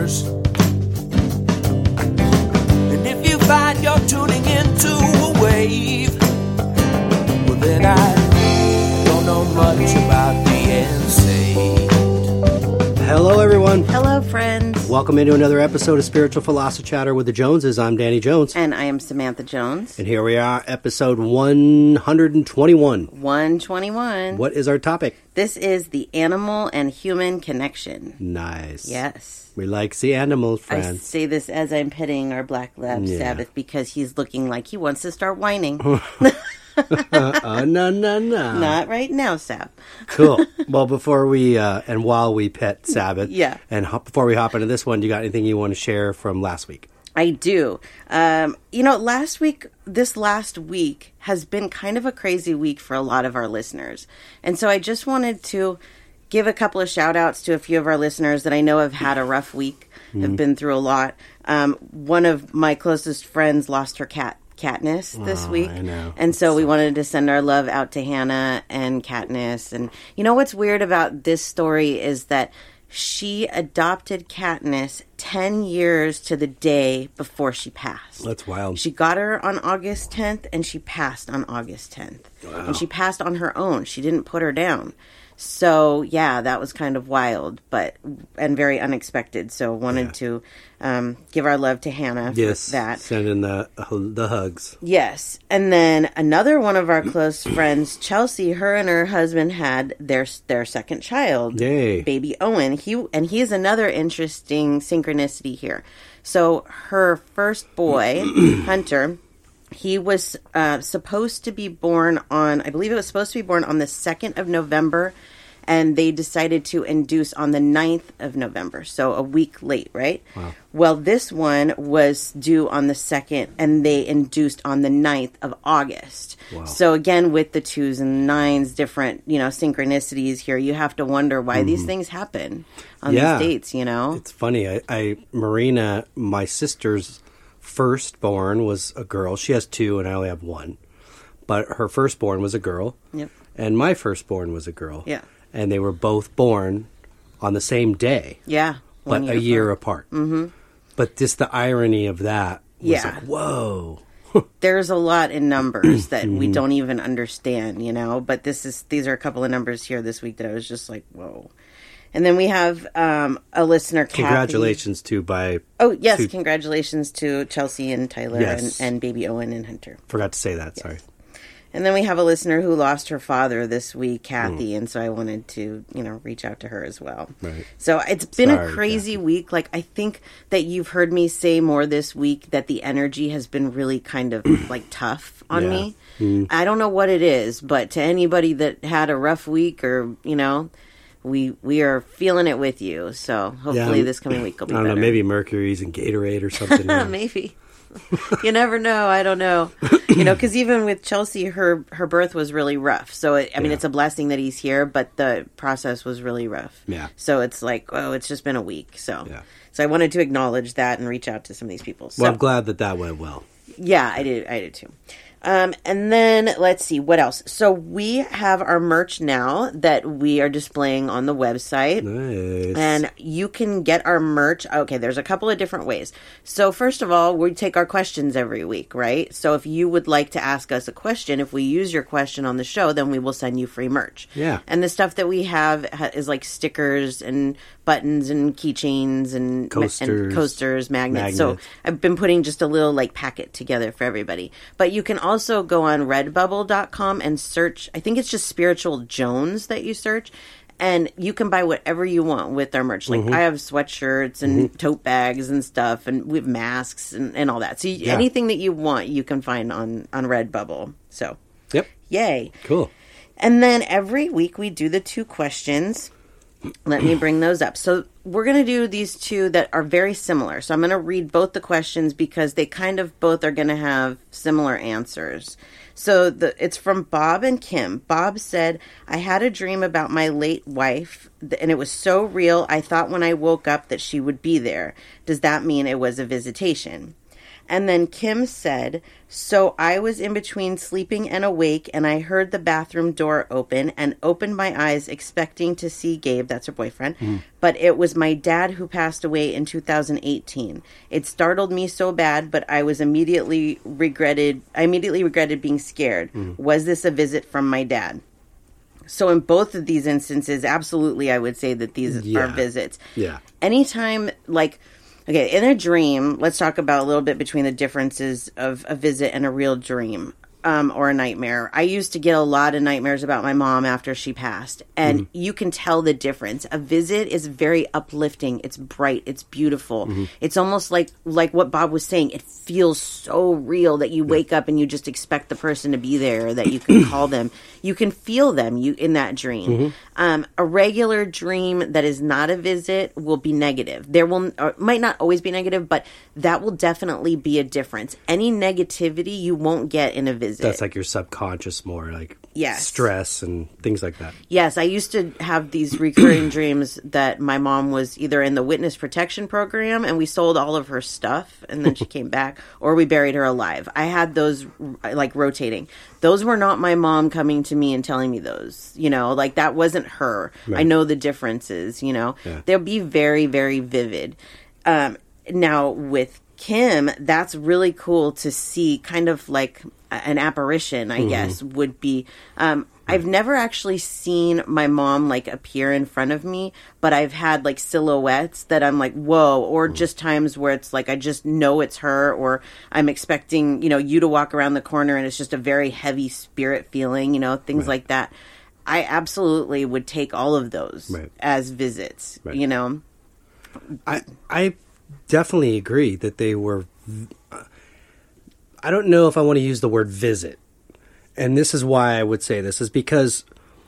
yours. And if you find you're tuning into a wave, well then I don't know much about being saved. Hello, everyone. Hello, friends. Welcome into another episode of Spiritual Philosophy Chatter with the Joneses. I'm Danny Jones. And I am Samantha Jones. And here we are, episode 121. 121. What is our topic? This is the animal and human connection. Nice. Yes. We like the animals, I friends. say this as I'm petting our black lab Sabbath because he's looking like he wants to start whining. No. Not right now, Sab. Cool. Well, before we, and while we pet Sabbath, Yeah. Before we hop into this one, do you got anything you want to share from last week? I do. This last week has been kind of a crazy week for a lot of our listeners. And so I just wanted to give a couple of shout outs to a few of our listeners that I know have had a rough week, have been through a lot. One of my closest friends lost her cat, Katniss, this week. I know. And so we wanted to send our love out to Hannah and Katniss. And you know what's weird about this story is that she adopted Katniss 10 years to the day before she passed. That's wild. She got her on August 10th, and she passed on August 10th. Wow. And she passed on her own. She didn't put her down. So, yeah, that was kind of wild, and very unexpected. So wanted to give our love to Hannah for that. Send in the hugs. Yes. And then another one of our close friends, Chelsea, her and her husband had their second child, Yay. baby Owen. He is another interesting synchronicity here. So her first boy, Hunter, he was supposed to be born on, I believe it was supposed to be born on the 2nd of November, and they decided to induce on the 9th of November, so a week late, right? Wow. Well, this one was due on the 2nd, and they induced on the 9th of August. Wow. So again, with the 2s and 9s, different, synchronicities here, you have to wonder why these things happen on these dates, It's funny. Marina, my sister's firstborn was a girl. She has 2 and I only have 1. But her firstborn was a girl. Yep. And my firstborn was a girl. Yeah. And they were both born on the same day. Yeah. But a year apart. Mm-hmm. But just the irony of that was like, whoa. There's a lot in numbers that we don't even understand, But these are a couple of numbers here this week that I was just like, whoa. And then we have a listener, Kathy. Congratulations congratulations to Chelsea and Tyler and baby Owen and Hunter. Forgot to say that, Yes. sorry. And then we have a listener who lost her father this week, Kathy, and so I wanted to, reach out to her as well. Right. So it's been a crazy week. Like, I think that you've heard me say more this week that the energy has been really kind of, tough on me. Mm. I don't know what it is, but to anybody that had a rough week or, we are feeling it with you. So hopefully this coming week will be better. I don't know, maybe Mercury's and Gatorade or something. Maybe. You never know. I don't know. Because even with Chelsea, her birth was really rough. So, it's a blessing that he's here, but the process was really rough. Yeah. So it's like, it's just been a week. So I wanted to acknowledge that and reach out to some of these people. So, well, I'm glad that went well. Yeah, I did too. And then let's see what else. So we have our merch now that we are displaying on the website. Nice. And you can get our merch. Okay, there's a couple of different ways. So first of all, we take our questions every week, right? So if you would like to ask us a question, if we use your question on the show, then we will send you free merch. Yeah. And the stuff that we have is like stickers and buttons and keychains and coasters, magnets. So I've been putting just a little packet together for everybody. But you can also go on redbubble.com and search, I think it's just Spiritual Jones that you search, and you can buy whatever you want with our merch. Like I have sweatshirts and tote bags and stuff, and we have masks and all that. So anything that you want, you can find on Redbubble. So, yay. Cool. And then every week we do the 2 questions. Let me bring those up. So we're going to do these 2 that are very similar. So I'm going to read both the questions because they kind of both are going to have similar answers. So it's from Bob and Kim. Bob said, I had a dream about my late wife, and it was so real, I thought when I woke up that she would be there. Does that mean it was a visitation? And then Kim said, so I was in between sleeping and awake, and I heard the bathroom door open and opened my eyes expecting to see Gabe, that's her boyfriend, but it was my dad who passed away in 2018. It startled me so bad, but I immediately regretted being scared. Was this a visit from my dad? So in both of these instances, absolutely, I would say that these are visits. Yeah. Anytime, like... Okay, in a dream, let's talk about a little bit between the differences of a visit and a real dream or a nightmare. I used to get a lot of nightmares about my mom after she passed, and you can tell the difference. A visit is very uplifting. It's bright. It's beautiful. It's almost like what Bob was saying. It feels so real that you wake up and you just expect the person to be there, that you can call them. You can feel them in that dream. A regular dream that is not a visit will be negative. Might not always be negative, but that will definitely be a difference. Any negativity you won't get in a visit. That's like your subconscious more, like stress and things like that. Yes, I used to have these recurring dreams that my mom was either in the witness protection program and we sold all of her stuff and then she came back, or we buried her alive. I had those like rotating. Those were not my mom coming to me and telling me those, like that wasn't her. Right. I know the differences, They'll be very, very vivid. Now with Kim, that's really cool to see, kind of like an apparition, I guess, would be. I've never actually seen my mom like appear in front of me, but I've had like silhouettes that I'm like, whoa, or just times where it's like I just know it's her, or I'm expecting, you to walk around the corner and it's just a very heavy spirit feeling, things like that. I absolutely would take all of those as visits, I definitely agree that they were... I don't know if I want to use the word visit. And this is why I would say this, is because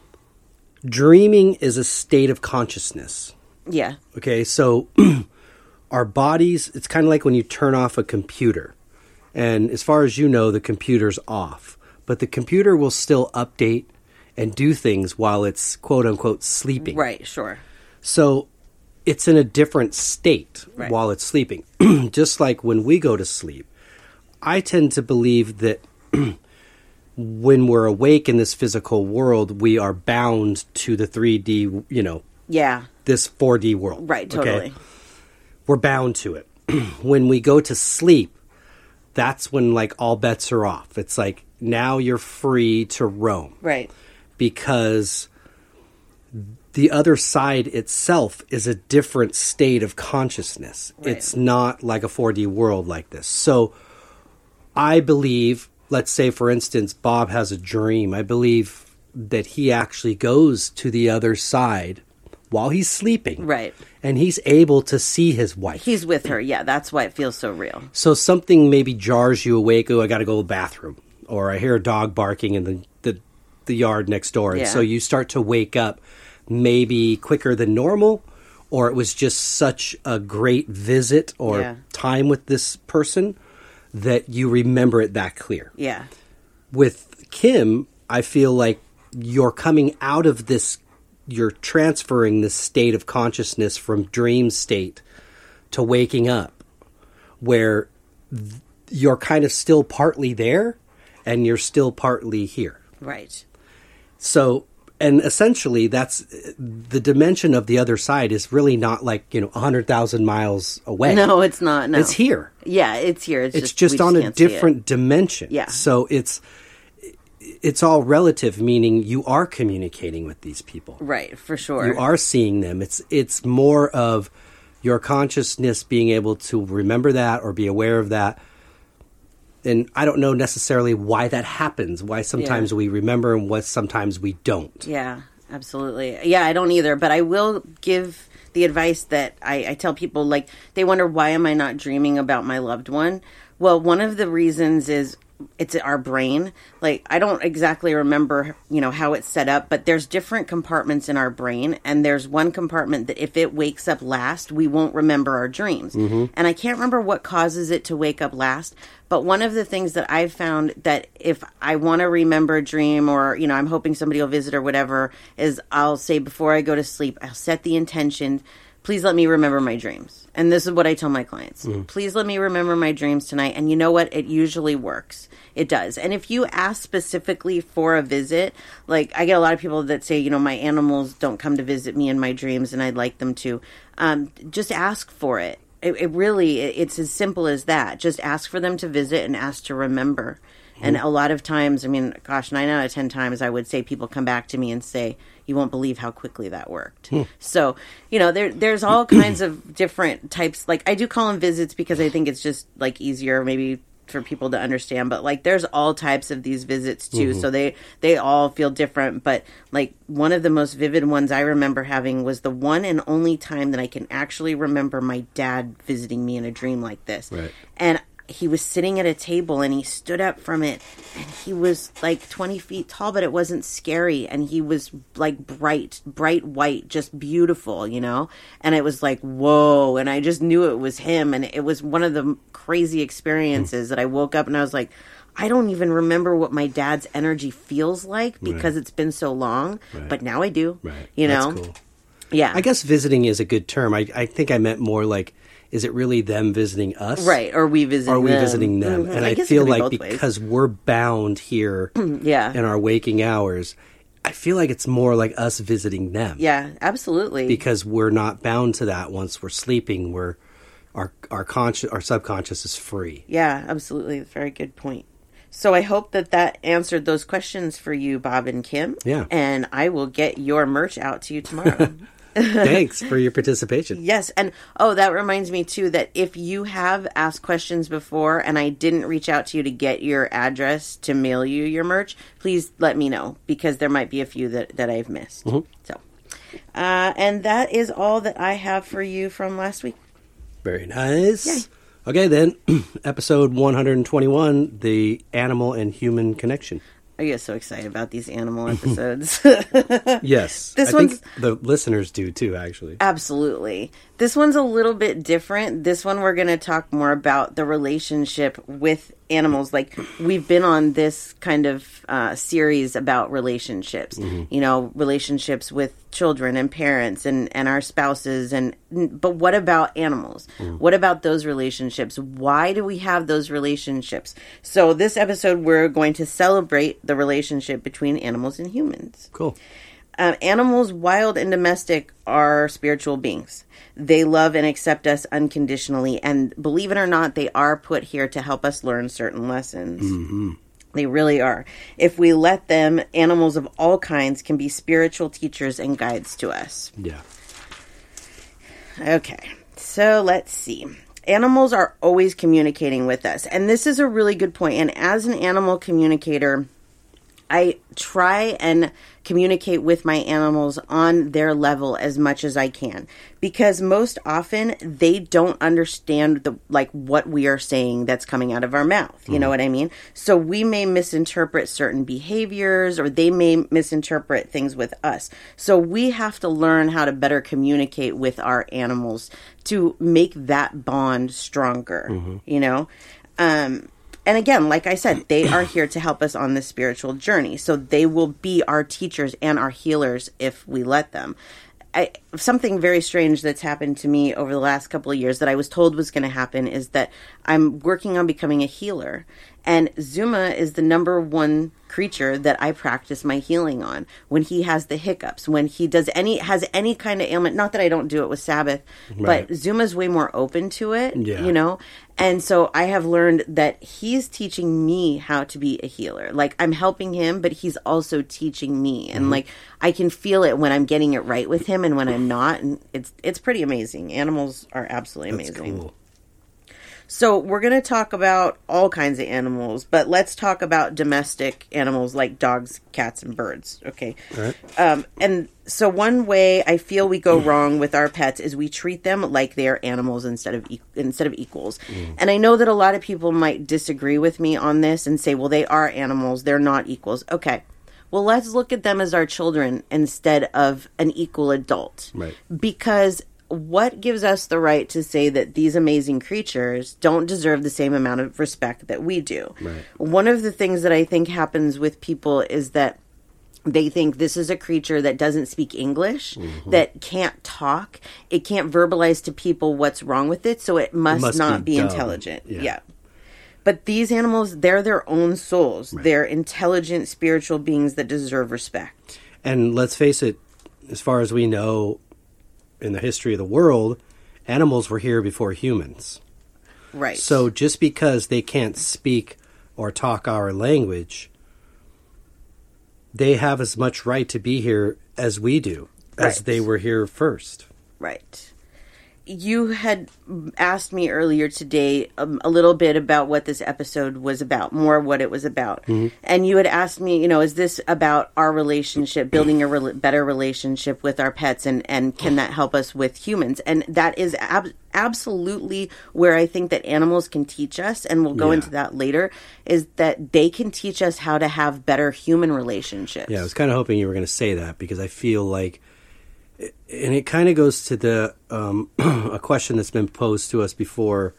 dreaming is a state of consciousness. Yeah. Okay, so our bodies, it's kind of like when you turn off a computer. And as far as you know, the computer's off. But the computer will still update and do things while it's quote-unquote sleeping. Right, sure. So it's in a different state while it's sleeping. Just like when we go to sleep, I tend to believe that when we're awake in this physical world, we are bound to the 3D, this 4D world. Right, totally. Okay? We're bound to it. When we go to sleep, that's when like all bets are off. It's like now you're free to roam. Right. Because the other side itself is a different state of consciousness. Right. It's not like a 4D world like this. So I believe, let's say, for instance, Bob has a dream. I believe that he actually goes to the other side while he's sleeping. Right. And he's able to see his wife. He's with her. Yeah, that's why it feels so real. So something maybe jars you awake. Oh, I got to go to the bathroom. Or I hear a dog barking in the yard next door. And so you start to wake up maybe quicker than normal, or it was just such a great visit or time with this person that you remember it that clear. Yeah. With Kim, I feel like you're coming out of this, you're transferring this state of consciousness from dream state to waking up, where you're kind of still partly there and you're still partly here. Right. So, and essentially that's the dimension of the other side is really not like, 100,000 miles away. No, it's not. No. It's here. Yeah, it's here. It's just on a different dimension. Yeah. So it's all relative, meaning you are communicating with these people. Right, for sure. You are seeing them. It's more of your consciousness being able to remember that or be aware of that. And I don't know necessarily why that happens, why sometimes we remember and why sometimes we don't. Yeah, absolutely. Yeah, I don't either. But I will give the advice that I tell people, like, they wonder, why am I not dreaming about my loved one? Well, one of the reasons is it's our brain. Like, I don't exactly remember, how it's set up, but there's different compartments in our brain. And there's one compartment that if it wakes up last, we won't remember our dreams. Mm-hmm. And I can't remember what causes it to wake up last. But one of the things that I've found that if I want to remember a dream or, I'm hoping somebody will visit or whatever, is I'll say before I go to sleep, I'll set the intention, please let me remember my dreams. And this is what I tell my clients. Please let me remember my dreams tonight. And you know what? It usually works. It does. And if you ask specifically for a visit, like I get a lot of people that say, my animals don't come to visit me in my dreams and I'd like them to. Just ask for it. It's as simple as that. Just ask for them to visit and ask to remember. And a lot of times, 9 out of 10 times, I would say people come back to me and say, you won't believe how quickly that worked. So, there's all kinds of different types. Like, I do call them visits because I think it's just, like, easier maybe for people to understand. But, like, there's all types of these visits, too. So they all feel different. But, like, one of the most vivid ones I remember having was the one and only time that I can actually remember my dad visiting me in a dream like this. Right. And he was sitting at a table and he stood up from it and he was like 20 feet tall, but it wasn't scary. And he was like bright white, just beautiful, and it was like, whoa. And I just knew it was him. And it was one of the crazy experiences that I woke up and I was like, I don't even remember what my dad's energy feels like because it's been so long, but now I do, That's cool. Yeah. I guess visiting is a good term. I think I meant more like, is it really them visiting us? Right. Or we visiting them? And I feel like because we're bound here in our waking hours, I feel like it's more like us visiting them. Yeah, absolutely. Because we're not bound to that once we're sleeping. Our subconscious is free. Yeah, absolutely. Very good point. So I hope that answered those questions for you, Bob and Kim. Yeah. And I will get your merch out to you tomorrow. Thanks for your participation. Yes. And, that reminds me, too, that if you have asked questions before and I didn't reach out to you to get your address to mail you your merch, please let me know because there might be a few that I've missed. So, and that is all that I have for you from last week. Very nice. Yay. Okay, then, episode 121, the animal and human connection. I get so excited about these animal episodes. Yes. I think the listeners do too, actually. Absolutely. This one's a little bit different. This one we're going to talk more about the relationship with animals. Like, we've been on this kind of series about relationships. Relationships with children and parents and our spouses. But what about animals? What about those relationships? Why do we have those relationships? So this episode, we're going to celebrate the relationship between animals and humans. Cool. Animals, wild and domestic, are spiritual beings. They love and accept us unconditionally. And believe it or not, they are put here to help us learn certain lessons. They really are. If we let them, animals of all kinds can be spiritual teachers and guides to us. Yeah. Okay, so let's see. Animals are always communicating with us. And this is a really good point. And as an animal communicator, I try and communicate with my animals on their level as much as I can, because most often they don't understand what we are saying that's coming out of our mouth. You know what I mean? So we may misinterpret certain behaviors, or they may misinterpret things with us. So we have to learn how to better communicate with our animals to make that bond stronger, And again, like I said, they are here to help us on this spiritual journey. So they will be our teachers and our healers if we let them. Something very strange that's happened to me over the last couple of years that I was told was going to happen is that I'm working on becoming a healer. And Zuma is the number one creature that I practice my healing on. When he has the hiccups, when he has any kind of ailment, not that I don't do it with Sabbath, but Zuma's way more open to it, And so I have learned that he's teaching me how to be a healer. Like, I'm helping him, but he's also teaching me. And I can feel it when I'm getting it right with him and when I'm not. And it's pretty amazing. Animals are absolutely amazing. That's cool. So we're going to talk about all kinds of animals, but let's talk about domestic animals like dogs, cats, and birds. Okay. All right. And so one way I feel we go wrong with our pets is we treat them like they are animals instead of equals. And I know that a lot of people might disagree with me on this and say, well, they are animals. They're not equals. Okay. Well, let's look at them as our children instead of an equal adult. Right. Because what gives us the right to say that these amazing creatures don't deserve the same amount of respect that we do? Right. One of the things that I think happens with people is that They think this is a creature that doesn't speak English, that can't talk. It can't verbalize to people what's wrong with it, so it must not be intelligent. Yeah. But these animals, they're their own souls. Right. They're intelligent, spiritual beings that deserve respect. And let's face it, as far as we know in the history of the world, animals were here before humans. Right. So just because they can't speak or talk our language, they have as much right to be here as we do, as they were here first. Right. You had asked me earlier today a little bit about what this episode was about, more what it was about. Mm-hmm. And you had asked me, is this about our relationship, building a better relationship with our pets, and can that help us with humans? And that is absolutely where I think that animals can teach us, and we'll go into that later, is that they can teach us how to have better human relationships. Yeah, I was kind of hoping you were going to say that, because I feel like, and it kind of goes to the a question that's been posed to us before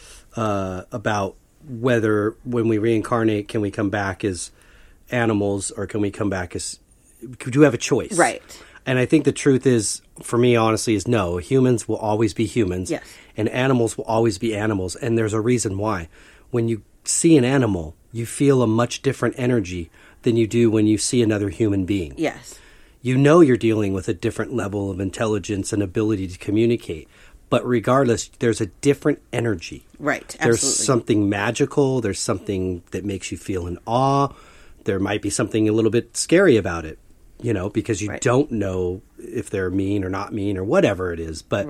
about whether when we reincarnate, can we come back as animals, or can we come back as, do we have a choice? Right. And I think the truth is, for me, honestly, is no. Humans will always be humans. Yes. And animals will always be animals. And there's a reason why. When you see an animal, you feel a much different energy than you do when you see another human being. Yes. You know you're dealing with a different level of intelligence and ability to communicate. But regardless, there's a different energy. Right, absolutely. There's something magical. There's something that makes you feel in awe. There might be something a little bit scary about it, because you don't know if they're mean or not mean or whatever it is. But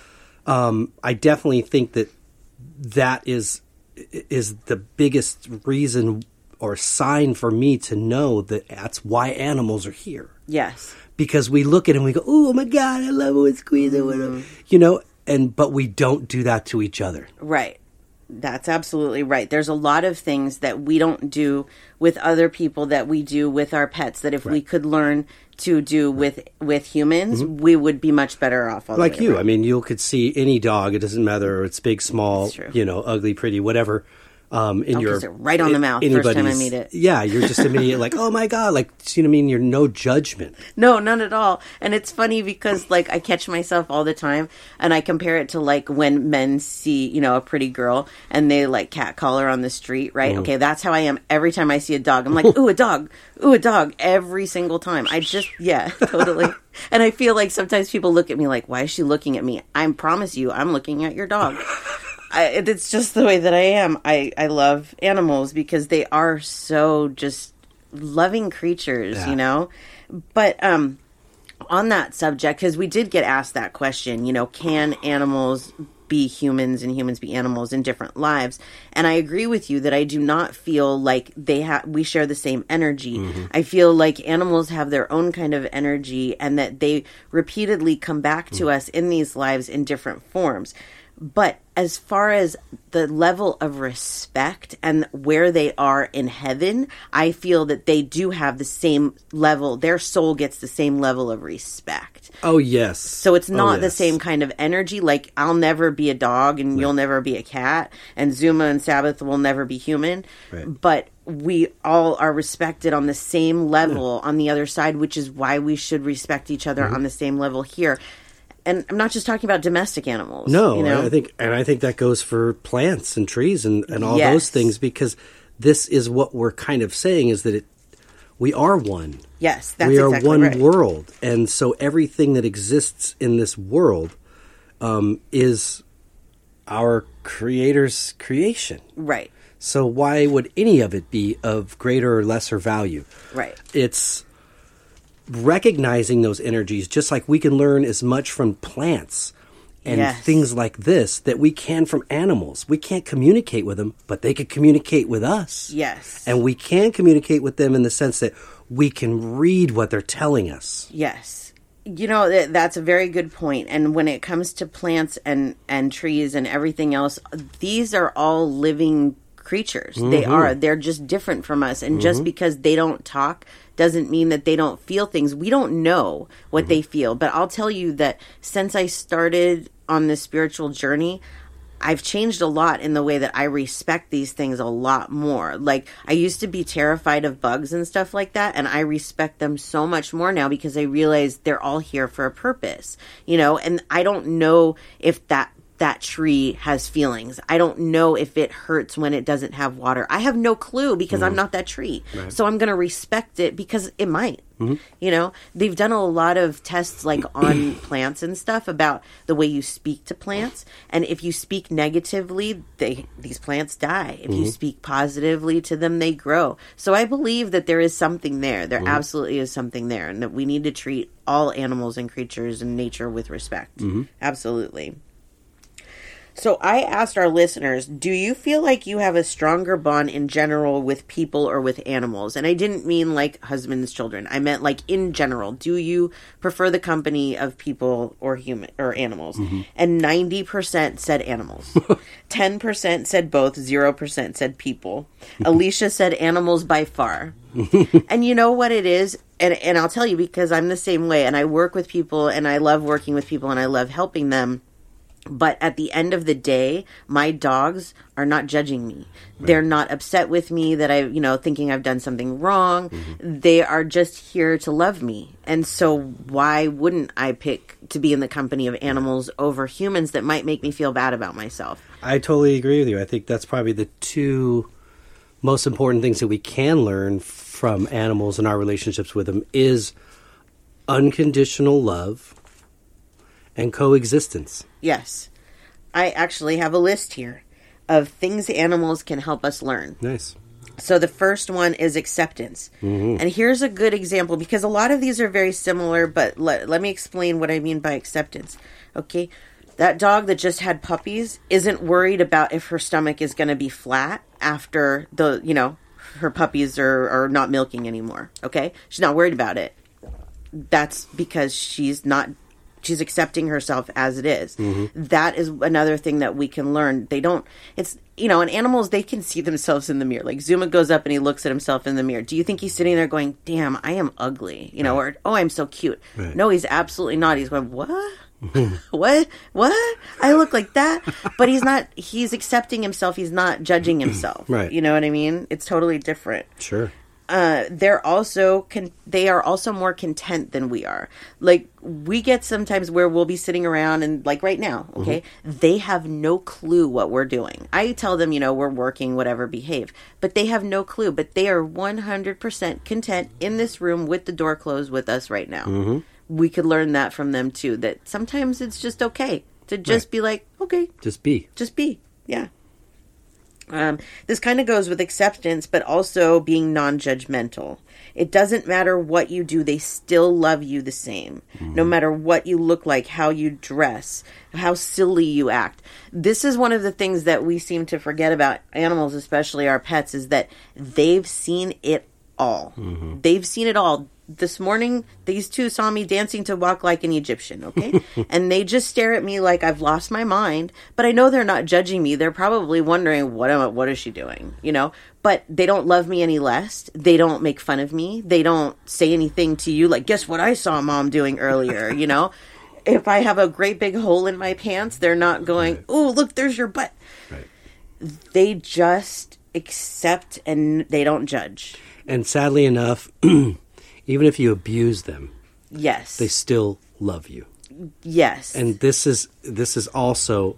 I definitely think that is the biggest reason or sign for me to know that that's why animals are here. Yes. Because we look at it and we go, oh my God, I love it with Squeezer, but we don't do that to each other. Right. That's absolutely right. There's a lot of things that we don't do with other people that we do with our pets, that if we could learn to do with humans, we would be much better off. Like you. I mean, you could see any dog, it doesn't matter, it's big, small, ugly, pretty, whatever. Kiss it right on the mouth first time I meet it. Yeah, you're just immediately like, oh my God, like, you're no judgment. No, none at all. And it's funny because, I catch myself all the time, and I compare it to, when men see, a pretty girl, and they, catcall her on the street, right? Okay, that's how I am every time I see a dog. I'm like, ooh, a dog, every single time. Totally. And I feel like sometimes people look at me like, why is she looking at me? I promise you, I'm looking at your dog. It's just the way that I am. I love animals because they are so just loving creatures, But on that subject, because we did get asked that question, can animals be humans and humans be animals in different lives? And I agree with you that I do not feel like we share the same energy. Mm-hmm. I feel like animals have their own kind of energy, and that they repeatedly come back to us in these lives in different forms. But as far as the level of respect and where they are in heaven, I feel that they do have the same level. Their soul gets the same level of respect. Oh, yes. So it's not the same kind of energy. Like, I'll never be a dog and you'll never be a cat, and Zuma and Sabbath will never be human. Right. But we all are respected on the same level on the other side, which is why we should respect each other on the same level here. And I'm not just talking about domestic animals. No, I think that goes for plants and trees and all those things, because this is what we're kind of saying, is that we are one. Yes, that's we are exactly one right. world, and so everything that exists in this world is our Creator's creation. Right. So why would any of it be of greater or lesser value? Right. It's recognizing those energies, just like we can learn as much from plants and things like this that we can from animals. We can't communicate with them, but they can communicate with us. Yes. And we can communicate with them in the sense that we can read what they're telling us. Yes. That's a very good point. And when it comes to plants and trees and everything else, these are all living creatures. Mm-hmm. They're just different from us. And just because they don't talk doesn't mean that they don't feel things. We don't know what they feel. But I'll tell you that since I started on this spiritual journey, I've changed a lot in the way that I respect these things a lot more. Like, I used to be terrified of bugs and stuff like that, and I respect them so much more now because I realize they're all here for a purpose, you know, and I don't know if that tree has feelings. I don't know if it hurts when it doesn't have water. I have no clue because I'm not that tree. Right. So I'm going to respect it because it might. You know, they've done a lot of tests like on plants and stuff about the way you speak to plants. And if you speak negatively, these plants die. If you speak positively to them, they grow. So I believe that there is something there. There absolutely is something there, and that we need to treat all animals and creatures and nature with respect. Absolutely. So I asked our listeners, do you feel like you have a stronger bond in general with people or with animals? And I didn't mean like husbands, children. I meant like in general. Do you prefer the company of people or human or animals? And 90% said animals. 10% said both. 0% said people. Alicia said animals by far. And you know what it is? And I'll tell you, because I'm the same way. And I work with people, and I love working with people, and I love helping them. But at the end of the day, my dogs are not judging me. Right. They're not upset with me that thinking I've done something wrong. They are just here to love me. And so why wouldn't I pick to be in the company of animals over humans that might make me feel bad about myself? I totally agree with you. I think that's probably the two most important things that we can learn from animals and our relationships with them is unconditional love and coexistence. Yes. I actually have a list here of things animals can help us learn. Nice. So the first one is acceptance. And here's a good example, because a lot of these are very similar, but let me explain what I mean by acceptance. Okay? That dog that just had puppies isn't worried about if her stomach is going to be flat after her puppies are not milking anymore. Okay? She's not worried about it. That's because she's accepting herself as it is. That is another thing that we can learn. In animals, they can see themselves in the mirror. Like Zuma goes up and he looks at himself in the mirror. Do you think he's sitting there going, damn, I am ugly? Or, oh, I'm so cute. Right. No, he's absolutely not. He's going, what? What? I look like that? But he's not, he's accepting himself. He's not judging himself. Right. You know what I mean? It's totally different. Sure. They are also more content than we are. Like, we get sometimes where we'll be sitting around and, like right now, okay, they have no clue what we're doing. I tell them, we're working, whatever, behave. But they have no clue. But they are 100% content in this room with the door closed with us right now. We could learn that from them too, that sometimes it's just okay to just be like, okay. Just be. Yeah. This kind of goes with acceptance, but also being non-judgmental. It doesn't matter what you do. They still love you the same. No matter what you look like, how you dress, how silly you act. This is one of the things that we seem to forget about animals, especially our pets, is that they've seen it all. They've seen it all. This morning, these two saw me dancing to Walk Like an Egyptian, okay? And they just stare at me like I've lost my mind. But I know they're not judging me. They're probably wondering, what is she doing? But they don't love me any less. They don't make fun of me. They don't say anything to you like, guess what I saw Mom doing earlier, If I have a great big hole in my pants, they're not going, oh, look, there's your butt. Right. They just accept and they don't judge. And sadly enough... even if you abuse them, yes, they still love you. Yes, and this is also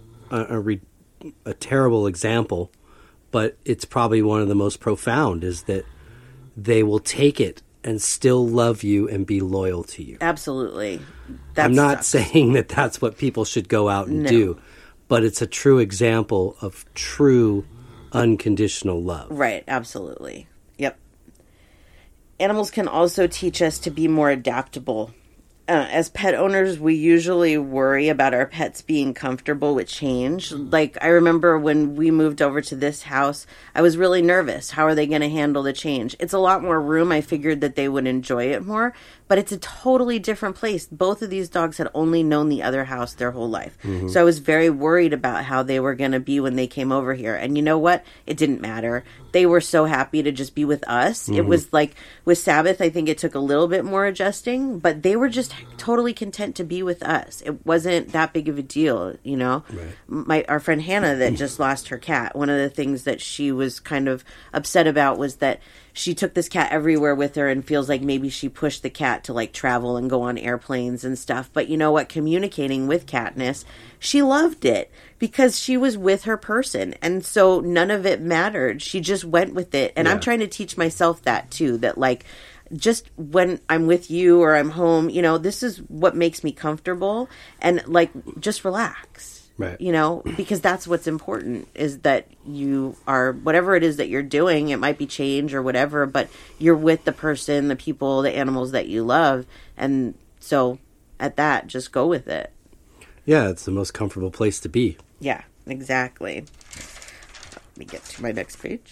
a terrible example, but it's probably one of the most profound. Is that they will take it and still love you and be loyal to you. Absolutely. I'm not saying that that's what people should go out and do, but it's a true example of true unconditional love. Right. Absolutely. Yep. Animals can also teach us to be more adaptable. As pet owners, we usually worry about our pets being comfortable with change. Like, I remember when we moved over to this house, I was really nervous. How are they going to handle the change? It's a lot more room. I figured that they would enjoy it more. but it's a totally different place. Both of these dogs had only known the other house their whole life. So I was very worried about how they were going to be when they came over here. And you know what? It didn't matter. They were so happy to just be with us. It was like with Sabbath, I think it took a little bit more adjusting, but they were just totally content to be with us. It wasn't that big of a deal, you know? Our friend Hannah that just lost her cat, one of the things that she was kind of upset about was that she took this cat everywhere with her and feels like maybe she pushed the cat to like travel and go on airplanes and stuff. But you know what? Communicating with Katniss, she loved it because she was with her person. And so none of it mattered. She just went with it. And I'm trying to teach myself that too, that like, just when I'm with you or I'm home, you know, this is what makes me comfortable and like, just relax. Right. You know, because that's what's important is that you are, whatever it is that you're doing, it might be change or whatever, but you're with the person, the people, the animals that you love. And so at that, just go with it. Yeah, it's the most comfortable place to be. Yeah, exactly. Let me get to my next page.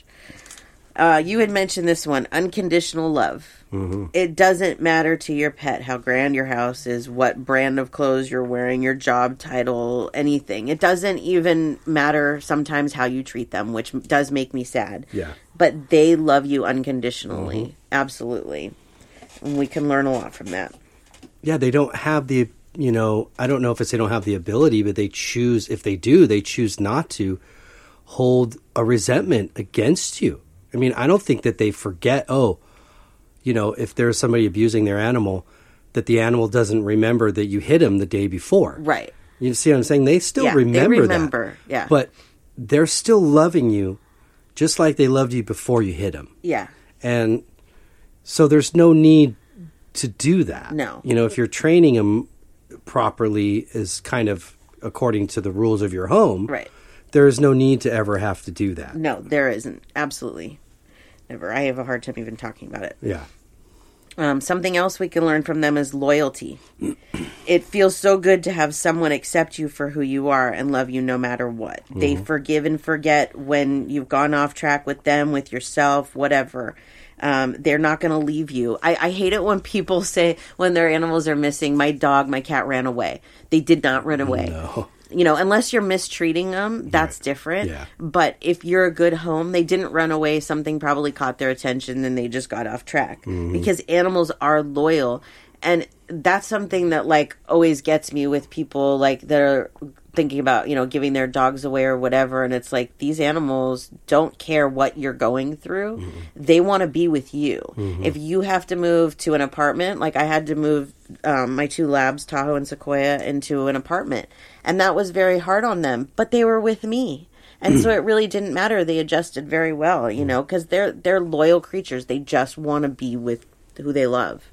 You had mentioned this one, unconditional love. It doesn't matter to your pet how grand your house is, what brand of clothes you're wearing, your job title, anything. It doesn't even matter sometimes how you treat them, which does make me sad. Yeah. But they love you unconditionally. Absolutely. And we can learn a lot from that. Yeah, they don't have the, you know, I don't know if it's they don't have the ability, but they choose, if they do, they choose not to hold a resentment against you. I mean, I don't think that they forget, oh, you know, if there's somebody abusing their animal, that the animal doesn't remember that you hit him the day before. Right. You see what I'm saying? They still remember that. Yeah. But they're still loving you just like they loved you before you hit them. Yeah. And so there's no need to do that. No. You know, if you're training them properly is kind of according to the rules of your home. Right. There is no need to ever have to do that. No, there isn't. Absolutely. Never. I have a hard time even talking about it. Yeah. Something else we can learn from them is loyalty. It feels so good to have someone accept you for who you are and love you no matter what. They forgive and forget when you've gone off track with them, with yourself, whatever. They're not going to leave you. I hate it when people say when their animals are missing, my dog, my cat ran away. They did not run away. No. You know, unless you're mistreating them, that's different. Yeah. But if you're a good home, they didn't run away. Something probably caught their attention and they just got off track. Because animals are loyal. And that's something that, like, always gets me with people, like, that are thinking about, you know, giving their dogs away or whatever. And it's like, these animals don't care what you're going through. They want to be with you. If you have to move to an apartment, like I had to move my two labs, Tahoe and Sequoia, into an apartment. And that was very hard on them, but they were with me. And so it really didn't matter. They adjusted very well, you know, because they're loyal creatures. They just want to be with who they love.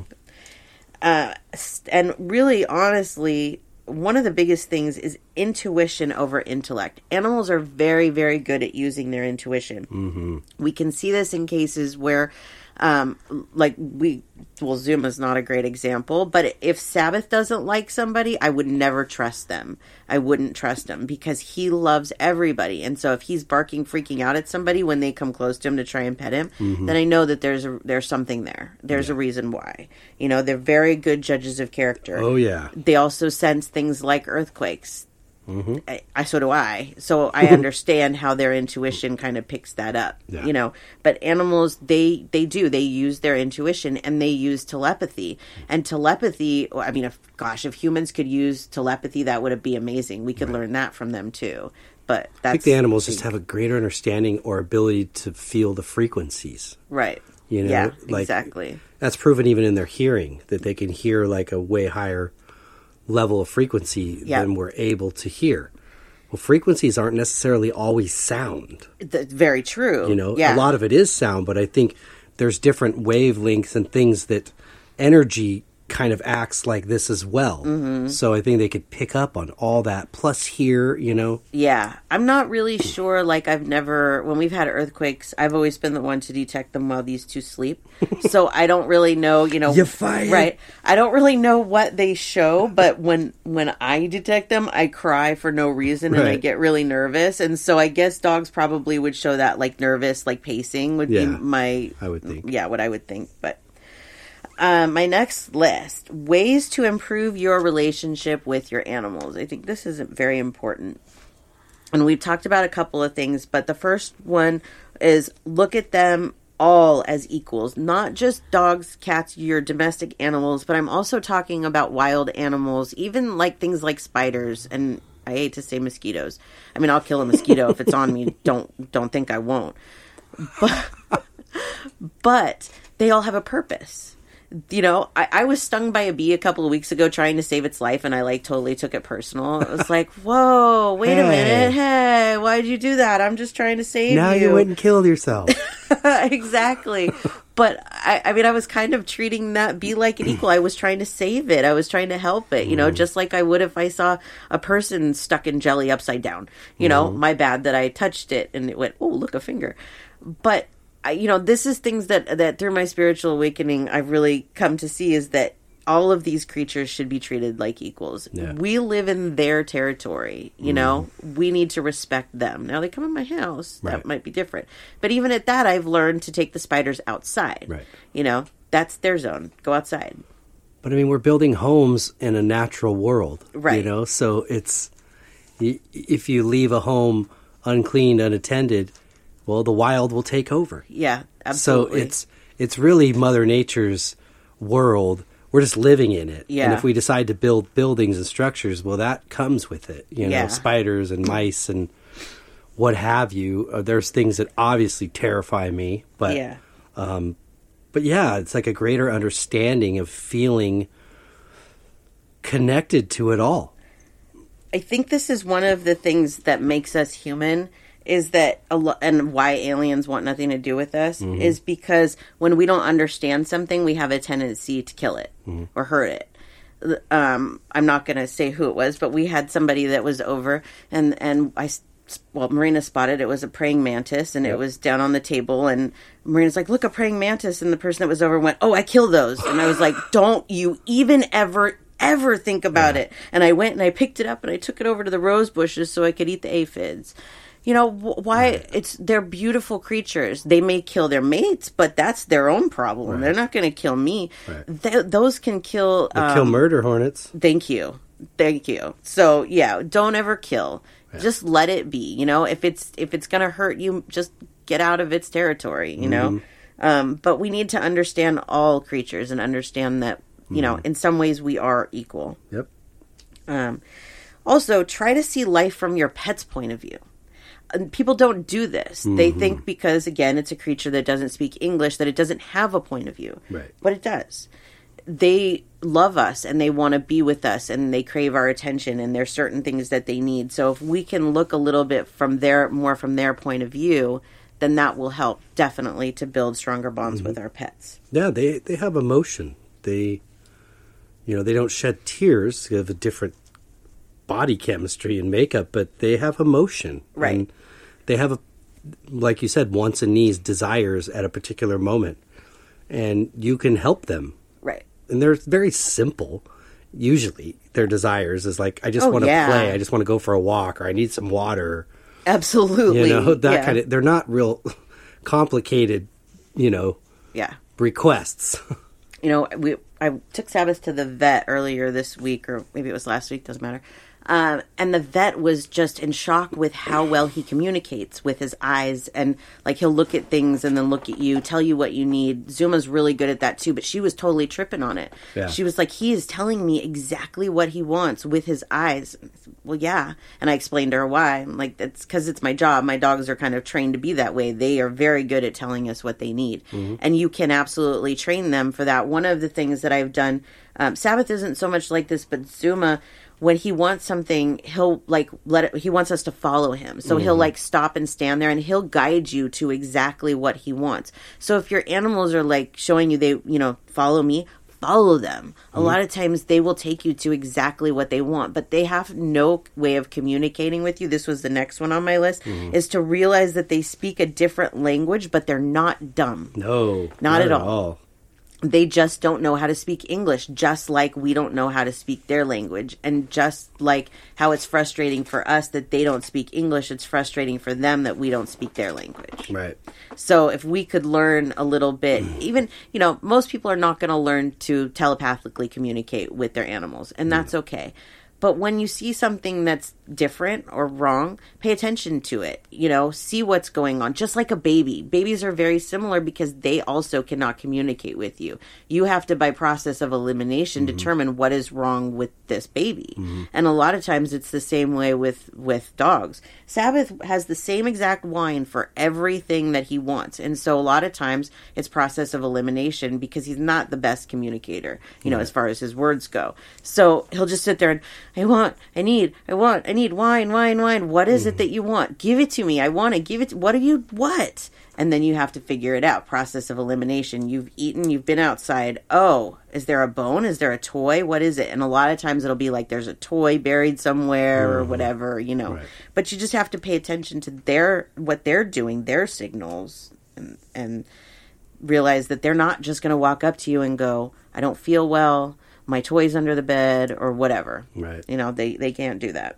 And really, honestly, one of the biggest things is intuition over intellect. Animals are very, very good at using their intuition. We can see this in cases where, Zoom is not a great example, but if Sabbath doesn't like somebody, I would never trust them. I wouldn't trust him because he loves everybody. And so if he's barking, freaking out at somebody when they come close to him to try and pet him, then I know that there's something there. There's a reason why. You know, they're very good judges of character. Oh, yeah. They also sense things like earthquakes. So do I. So I understand how their intuition kind of picks that up, you know. But animals, they use their intuition and they use telepathy. And telepathy, I mean, if humans could use telepathy, that would be amazing. We could learn that from them too. But that's, I think the animals just have a greater understanding or ability to feel the frequencies. Right. You know, yeah, like, exactly. That's proven even in their hearing, that they can hear like a way higher level of frequency than we're able to hear. Well, frequencies aren't necessarily always sound. That's very true. You know, a lot of it is sound, but I think there's different wavelengths and things that energy kind of acts like this as well. So I think they could pick up on all that, plus hear, you know. Yeah. I'm not really sure, like when we've had earthquakes, I've always been the one to detect them while these two sleep. So I don't really know, you know. You're fired. Right. I don't really know what they show, but when I detect them, I cry for no reason and I get really nervous. And so I guess dogs probably would show that, like nervous, like pacing would be I would think. Yeah, what I would think, but... my next list, ways to improve your relationship with your animals. I think this is very important. And we've talked about a couple of things, but the first one is look at them all as equals, not just dogs, cats, your domestic animals, but I'm also talking about wild animals, even like things like spiders, and I hate to say mosquitoes. I mean, I'll kill a mosquito if it's on me. Don't think I won't. But they all have a purpose. You know, I was stung by a bee a couple of weeks ago trying to save its life, and I like totally took it personal. It was like, whoa, wait a minute. Hey, why'd you do that? I'm just trying to save you. Now you went and killed yourself. Exactly. But I mean, I was kind of treating that bee like an equal. I was trying to save it. I was trying to help it, you know, just like I would if I saw a person stuck in jelly upside down. You know, my bad that I touched it and it went, oh, look, a finger. But you know, this is things that through my spiritual awakening, I've really come to see is that all of these creatures should be treated like equals. Yeah. We live in their territory, you know? We need to respect them. Now, they come in my house. That might be different. But even at that, I've learned to take the spiders outside. Right. You know, that's their zone. Go outside. But, I mean, we're building homes in a natural world. Right. You know? So it's... If you leave a home uncleaned, unattended... well, the wild will take over. Yeah, absolutely. So it's really Mother Nature's world. We're just living in it. Yeah. And if we decide to build buildings and structures, well, that comes with it. You know, spiders and mice and what have you. There's things that obviously terrify me. But yeah, it's like a greater understanding of feeling connected to it all. I think this is one of the things that makes us human is that and why aliens want nothing to do with us is because when we don't understand something, we have a tendency to kill it or hurt it. I'm not going to say who it was, but we had somebody that was over and Marina spotted it was a praying mantis and it was down on the table and Marina's like, look, a praying mantis. And the person that was over went, oh, I killed those. And I was like, don't you even ever think about it. And I went and I picked it up and I took it over to the rose bushes so I could eat the aphids. You know, why? They're beautiful creatures. They may kill their mates, but that's their own problem. Right. They're not going to kill me. Right. Those can kill... kill murder hornets. Thank you. So, yeah, don't ever kill. Yeah. Just let it be. You know, if it's going to hurt you, just get out of its territory, you know? But we need to understand all creatures and understand that, you know, in some ways we are equal. Yep. Also, try to see life from your pet's point of view. People don't do this. They think because, again, it's a creature that doesn't speak English, that it doesn't have a point of view. Right. But it does. They love us and they want to be with us and they crave our attention and there's certain things that they need. So if we can look a little bit from their point of view, then that will help definitely to build stronger bonds with our pets. Yeah, they have emotion. They don't shed tears. They have a different body chemistry and makeup, but they have emotion. Right. And they have, like you said, wants and needs, desires at a particular moment. And you can help them. Right. And they're very simple. Usually their desires is like, I just want to play. I just want to go for a walk or I need some water. Absolutely. You know, that kind of, they're not real complicated, you know, requests. You know, I took Sabbath to the vet earlier this week, or maybe it was last week, doesn't matter. And the vet was just in shock with how well he communicates with his eyes. And, like, he'll look at things and then look at you, tell you what you need. Zuma's really good at that, too, but she was totally tripping on it. Yeah. She was like, he is telling me exactly what he wants with his eyes. Well, yeah. And I explained to her why. I'm like, that's because it's my job. My dogs are kind of trained to be that way. They are very good at telling us what they need. And you can absolutely train them for that. One of the things that I've done, Sabbath isn't so much like this, but Zuma... when he wants something, he'll like he wants us to follow him. So he'll like stop and stand there and he'll guide you to exactly what he wants. So if your animals are like showing you, they, you know, follow me, follow them. A lot of times they will take you to exactly what they want, but they have no way of communicating with you. This was the next one on my list, is to realize that they speak a different language, but they're not dumb. No, not at all. They just don't know how to speak English, just like we don't know how to speak their language. And just like how it's frustrating for us that they don't speak English, it's frustrating for them that we don't speak their language. Right. So if we could learn a little bit, even, most people are not going to learn to telepathically communicate with their animals, and that's okay. But when you see something that's different or wrong, pay attention to it. See what's going on. Just like a baby. Babies are very similar because they also cannot communicate with you. You have to, by process of elimination, determine what is wrong with this baby. And a lot of times it's the same way with dogs. Sabbath has the same exact whine for everything that he wants. And so a lot of times it's process of elimination because he's not the best communicator, as far as his words go. So he'll just sit there and, I need, wine. What is it that you want? Give it to me. I want to give it. What? And then you have to figure it out. Process of elimination. You've eaten, you've been outside. Oh, is there a bone? Is there a toy? What is it? And a lot of times it'll be like there's a toy buried somewhere or whatever, Right. But you just have to pay attention to what they're doing, their signals, and realize that they're not just going to walk up to you and go, I don't feel well. My toy's under the bed or whatever. Right. They can't do that.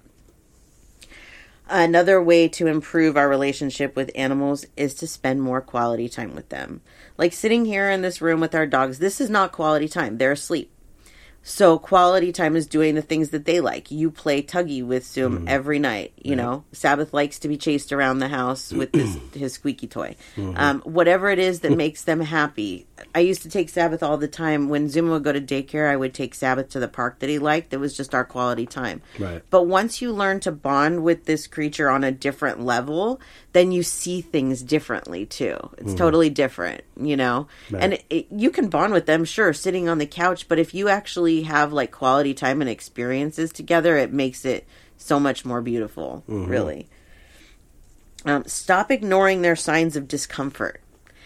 Another way to improve our relationship with animals is to spend more quality time with them. Like sitting here in this room with our dogs, this is not quality time. They're asleep. So quality time is doing the things that they like. You play tuggy with Zoom every night. Sabbath likes to be chased around the house with his squeaky toy. Whatever it is that makes them happy. I used to take Sabbath all the time. When Zuma would go to daycare, I would take Sabbath to the park that he liked. It was just our quality time. Right. But once you learn to bond with this creature on a different level, then you see things differently too. It's totally different, Right. And you can bond with them, sure, sitting on the couch. But if you actually have like quality time and experiences together, it makes it so much more beautiful, really. Stop ignoring their signs of discomfort.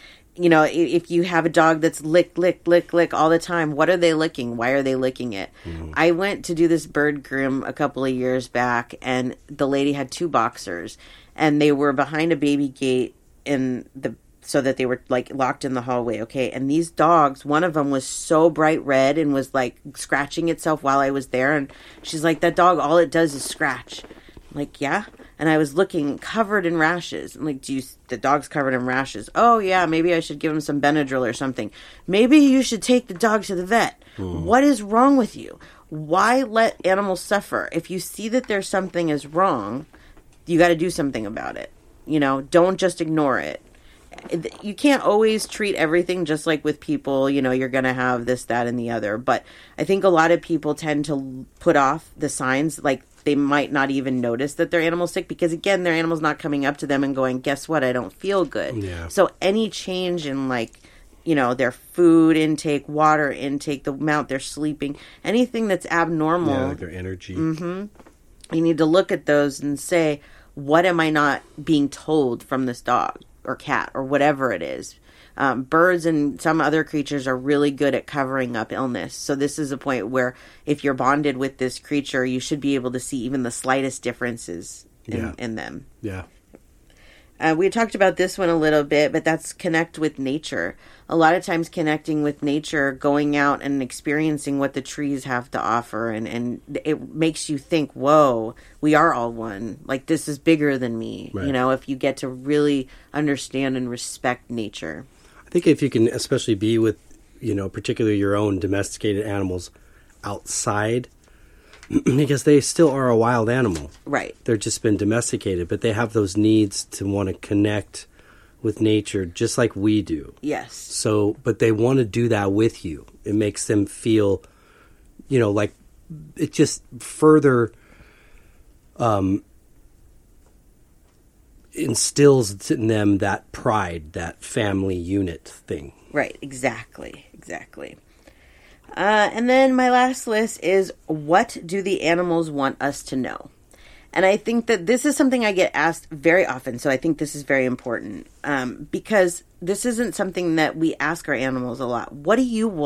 If you have a dog that's lick all the time, what are they licking? Why are they licking it? I went to do this bird groom a couple of years back, and the lady had 2 boxers, and they were behind a baby gate so that they were like locked in the hallway. Okay. And these dogs, one of them was so bright red and was like scratching itself while I was there. And she's like, that dog, all it does is scratch. I'm like, yeah. And I was looking, covered in rashes. I'm like, the dog's covered in rashes. Oh yeah, maybe I should give him some Benadryl or something. Maybe you should take the dog to the vet. What is wrong with you? Why let animals suffer? If you see that there's something is wrong, you got to do something about it. Don't just ignore it. You can't always treat everything just like with people, you're going to have this, that, and the other. But I think a lot of people tend to put off the signs, like they might not even notice that their animal's sick because, again, their animal's not coming up to them and going, guess what, I don't feel good. Yeah. So any change in their food intake, water intake, the amount they're sleeping, anything that's abnormal. Yeah, like their energy. You need to look at those and say, what am I not being told from this dog or cat or whatever it is? Birds and some other creatures are really good at covering up illness. So this is a point where if you're bonded with this creature, you should be able to see even the slightest differences in them. Yeah. We talked about this one a little bit, but that's connect with nature. A lot of times connecting with nature, going out and experiencing what the trees have to offer, and it makes you think, whoa, we are all one. Like, this is bigger than me, right. If you get to really understand and respect nature. I think if you can especially be with, particularly your own domesticated animals outside, because they still are a wild animal. Right. They're just been domesticated, but they have those needs to want to connect with nature just like we do. Yes. So, but they want to do that with you. It makes them feel, like it just further instills in them that pride, that family unit thing. Right. Exactly. And then my last list is, what do the animals want us to know? And I think that this is something I get asked very often. So I think this is very important because this isn't something that we ask our animals a lot. What do you want?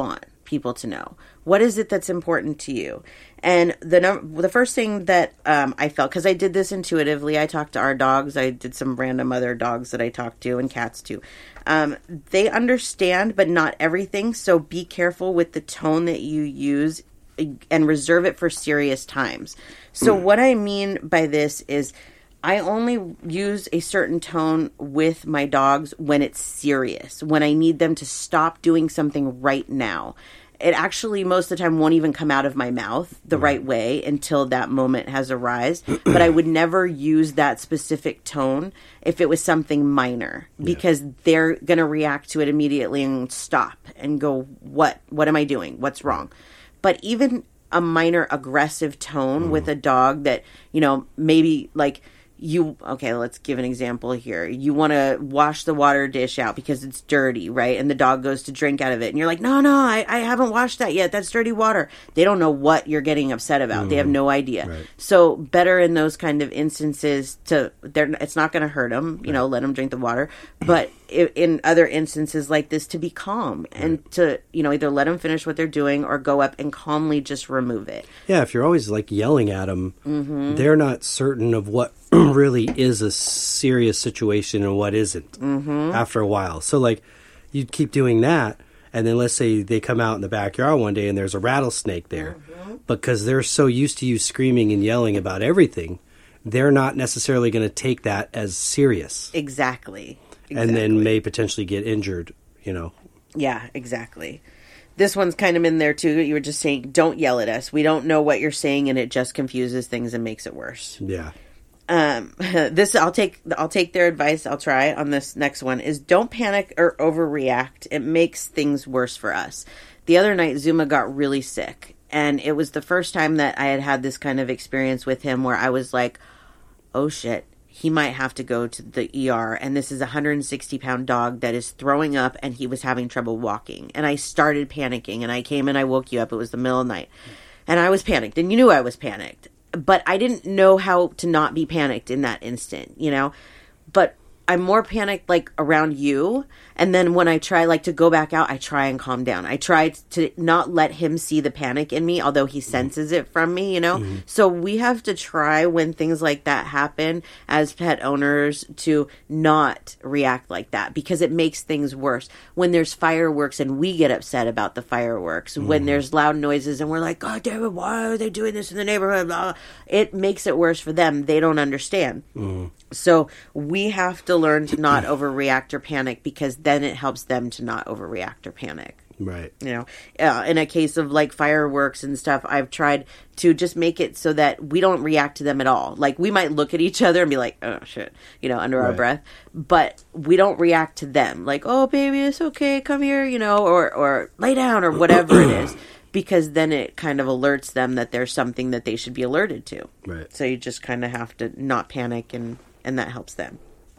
people to know? What is it that's important to you? And the first thing that I felt, because I did this intuitively, I talked to our dogs. I did some random other dogs that I talked to, and cats too. They understand, but not everything. So be careful with the tone that you use and reserve it for serious times. So what I mean by this is I only use a certain tone with my dogs when it's serious, when I need them to stop doing something right now. It actually, most of the time, won't even come out of my mouth the right way until that moment has arisen. But I would never use that specific tone if it was something minor, because they're going to react to it immediately and stop and go, what am I doing? What's wrong? But even a minor aggressive tone with a dog that, maybe like... let's give an example here. You want to wash the water dish out because it's dirty, right? And the dog goes to drink out of it. And you're like, no, I haven't washed that yet. That's dirty water. They don't know what you're getting upset about. They have no idea. Right. So better in those kind of instances it's not going to hurt them, let them drink the water. But in other instances like this, to be calm and to, either let them finish what they're doing or go up and calmly just remove it. Yeah, if you're always like yelling at them, they're not certain of what really is a serious situation and what isn't after a while. So like you keep doing that, and then let's say they come out in the backyard one day and there's a rattlesnake there, because they're so used to you screaming and yelling about everything, they're not necessarily going to take that as serious. Exactly. And then may potentially get injured, Yeah, exactly. This one's kind of in there too. You were just saying, don't yell at us. We don't know what you're saying, and it just confuses things and makes it worse. Yeah. I'll take their advice. I'll try on this next one is don't panic or overreact. It makes things worse for us. The other night, Zuma got really sick, and it was the first time that I had this kind of experience with him where I was like, oh shit, he might have to go to the ER, and this is a 160-pound dog that is throwing up, and he was having trouble walking. And I started panicking, and I came and I woke you up. It was the middle of the night, and I was panicked, and you knew I was panicked. But I didn't know how to not be panicked in that instant, But I'm more panicked, like, around you. And then when I try, like, to go back out, I try and calm down. I try to not let him see the panic in me, although he senses it from me, So we have to try when things like that happen as pet owners to not react like that, because it makes things worse. When there's fireworks and we get upset about the fireworks, when there's loud noises and we're like, God damn it, why are they doing this in the neighborhood? Blah, blah. It makes it worse for them. They don't understand. So we have to learn to not overreact or panic, because then it helps them to not overreact or panic. Right. In a case of like fireworks and stuff, I've tried to just make it so that we don't react to them at all. Like we might look at each other and be like, oh shit, under our breath, but we don't react to them. Like, oh baby, it's okay. Come here, or lay down or whatever it is. Because then it kind of alerts them that there's something that they should be alerted to. Right. So you just kind of have to not panic, and that helps them.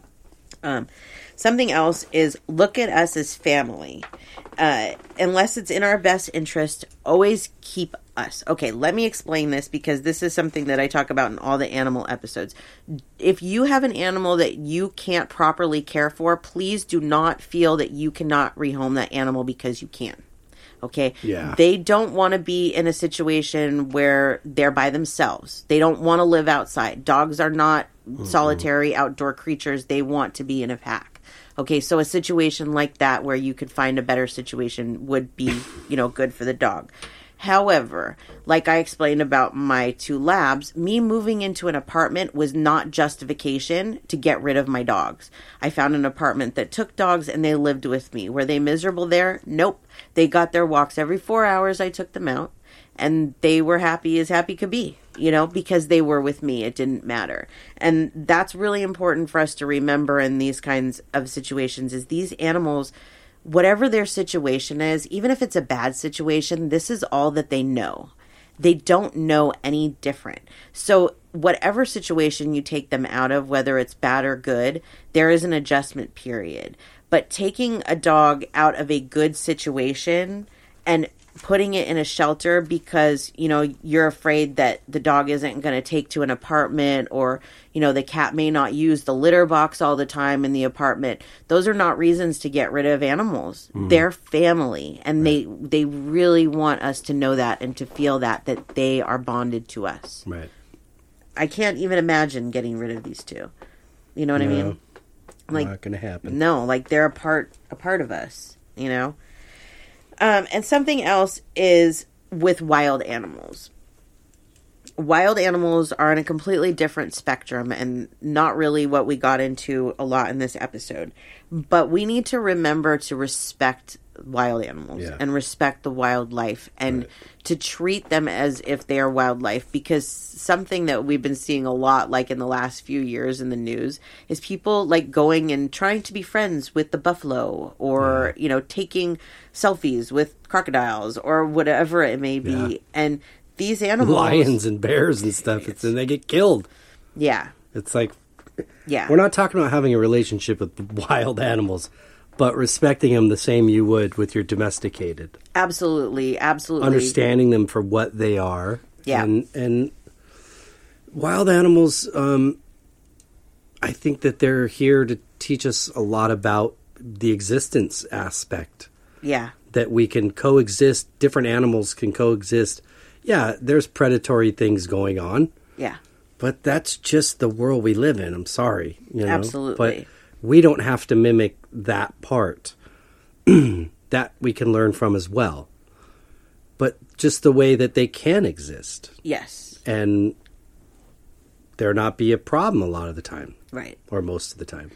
Something else is look at us as family. Unless it's in our best interest, always keep us. Okay, let me explain this, because this is something that I talk about in all the animal episodes. If you have an animal that you can't properly care for, please do not feel that you cannot rehome that animal because you can. Okay? Yeah. They don't want to be in a situation where they're by themselves. They don't want to live outside. Dogs are not solitary outdoor creatures. They want to be in a pack. Okay, so a situation like that where you could find a better situation would be, good for the dog. However, like I explained about my 2 labs, me moving into an apartment was not justification to get rid of my dogs. I found an apartment that took dogs and they lived with me. Were they miserable there? Nope. They got their walks every 4 hours. I took them out, and they were happy as happy could be, because they were with me. It didn't matter. And that's really important for us to remember in these kinds of situations, is these animals, whatever their situation is, even if it's a bad situation, this is all that they know. They don't know any different. So whatever situation you take them out of, whether it's bad or good, there is an adjustment period. But taking a dog out of a good situation and putting it in a shelter because, you know, you're afraid that the dog isn't going to take to an apartment, or, you know, the cat may not use the litter box all the time in the apartment. Those are not reasons to get rid of animals. They're family, and they really want us to know that and to feel that they are bonded to us. Right. I can't even imagine getting rid of these two. You know what I mean? Like, not going to happen. No, like they're a part of us, you know? And something else is with wild animals. Wild animals are on a completely different spectrum and not really what we got into a lot in this episode. But we need to remember to respect wild animals and respect the wildlife and to treat them as if they are wildlife, because something that we've been seeing a lot, like in the last few years in the news, is people like going and trying to be friends with the buffalo, or you know, taking selfies with crocodiles or whatever it may be. And these animals, lions and bears and stuff, and they get killed. It's like, we're not talking about having a relationship with wild animals, but respecting them the same you would with your domesticated. Absolutely. Understanding them for what they are. And wild animals, I think that they're here to teach us a lot about the existence aspect. That we can coexist, different animals can coexist. There's predatory things going on. But that's just the world we live in. I'm sorry. You know? Absolutely. But we don't have to mimic that part that we can learn from as well. But just the way that they can exist. And there not be a problem a lot of the time. Or most of the time.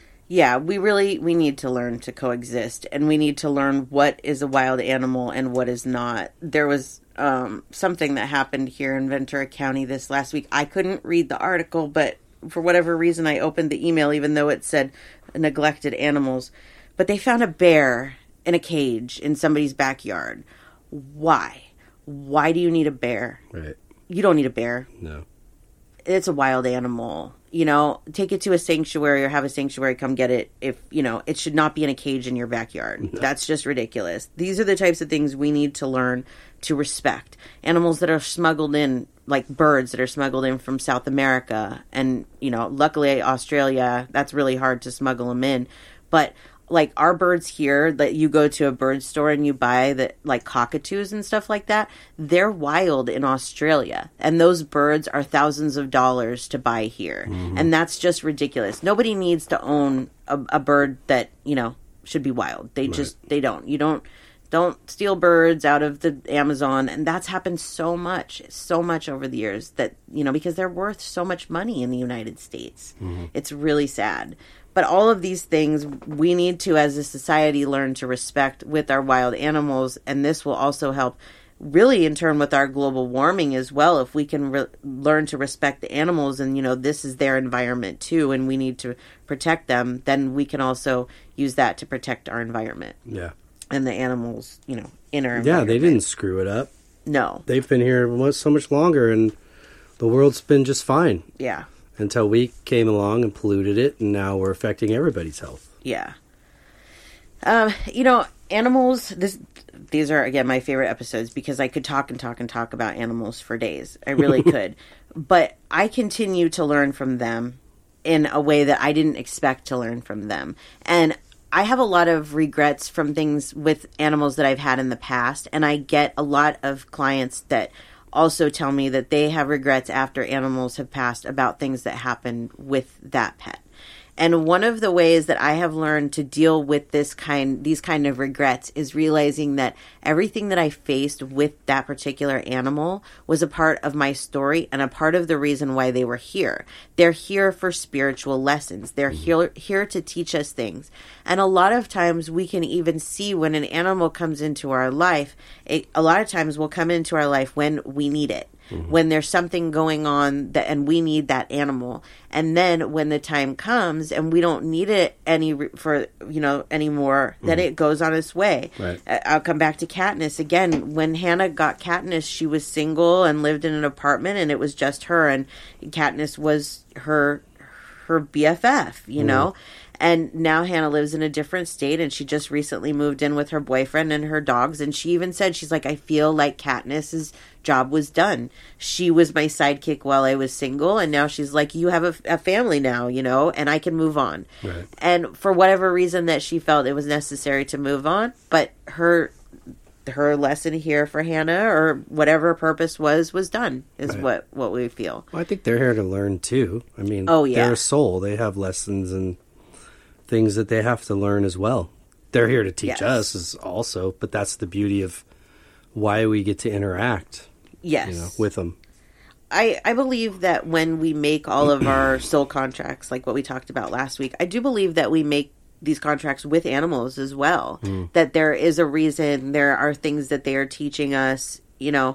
We need to learn to coexist, and we need to learn what is a wild animal and what is not. There was something that happened here in Ventura County this last week. I couldn't read the article, but for whatever reason, I opened the email, even though it said neglected animals. But they found a bear in a cage in somebody's backyard. Why? Why do you need a bear? You don't need a bear. No. It's a wild animal. You know, take it to a sanctuary or have a sanctuary come get it. If, you know, it should not be in a cage in your backyard. No. That's just ridiculous. These are the types of things we need to learn to respect. Animals that are smuggled in, like birds that are smuggled in from South America. And, you know, luckily Australia, that's really hard to smuggle them in. But like our birds here that you go to a bird store and you buy that, like cockatoos and stuff like that, they're wild in Australia. And those birds are thousands of dollars to buy here. And that's just ridiculous. Nobody needs to own a bird that, you know, should be wild. They just, they don't. You don't steal birds out of the Amazon. And that's happened so much over the years that, you know, because they're worth so much money in the United States. It's really sad. But all of these things we need to, as a society, learn to respect with our wild animals. And this will also help really in turn with our global warming as well. If we can learn to respect the animals and, you know, this is their environment too, and we need to protect them, then we can also use that to protect our environment. And the animals, you know, in our environment. They didn't screw it up. No. They've been here so much longer, and the world's been just fine. Until we came along and polluted it, and now we're affecting everybody's health. You know, animals, these are, again, my favorite episodes because I could talk and talk and talk about animals for days. I really could. But I continue to learn from them in a way that I didn't expect to learn from them. And I have a lot of regrets from things with animals that I've had in the past, and I get a lot of clients that also tell me that they have regrets after animals have passed about things that happened with that pet. And one of the ways that I have learned to deal with these kind of regrets is realizing that everything that I faced with that particular animal was a part of my story and a part of the reason why they were here. They're here for spiritual lessons. They're here to teach us things. And a lot of times we can even see when an animal comes into our life, a lot of times will come into our life when we need it. When there's something going on and we need that animal. And then when the time comes and we don't need it anymore, then it goes on its way. I'll come back to Katniss again. When Hannah got Katniss, she was single and lived in an apartment, and it was just her, and Katniss was her her BFF, you know? And now Hannah lives in a different state, and she just recently moved in with her boyfriend and her dogs. And she even said, she's like, I feel like Katniss's job was done. She was my sidekick while I was single. And now she's like, you have a family now, you know, and I can move on. Right. And for whatever reason that she felt it was necessary to move on, but her lesson here for Hannah, or whatever purpose was done, is what we feel. Well, I think they're here to learn too. I mean, they're a soul. They have lessons and things that they have to learn as well. They're here to teach us as also, but that's the beauty of why we get to interact with them. I believe that when we make all of our soul contracts, like what we talked about last week, I do believe that we make these contracts with animals as well. That there is a reason, there are things that they are teaching us, you know.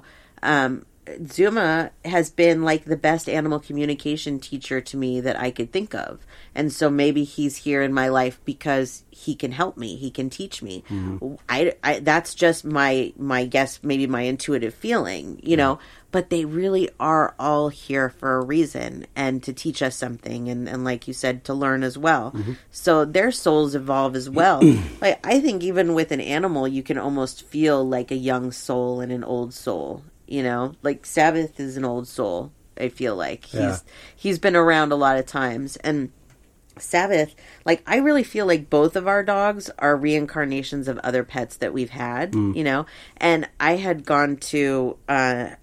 Zuma has been like the best animal communication teacher to me that I could think of. And so maybe he's here in my life because he can help me. He can teach me. I that's just my guess, maybe my intuitive feeling, you know, but they really are all here for a reason and to teach us something. And like you said, to learn as well. So their souls evolve as well. Like, I think even with an animal, you can almost feel like a young soul and an old soul. You know, like Sabbath is an old soul, I feel like. He's been around a lot of times. And Sabbath, like, I really feel like both of our dogs are reincarnations of other pets that we've had, you know. And I had gone to a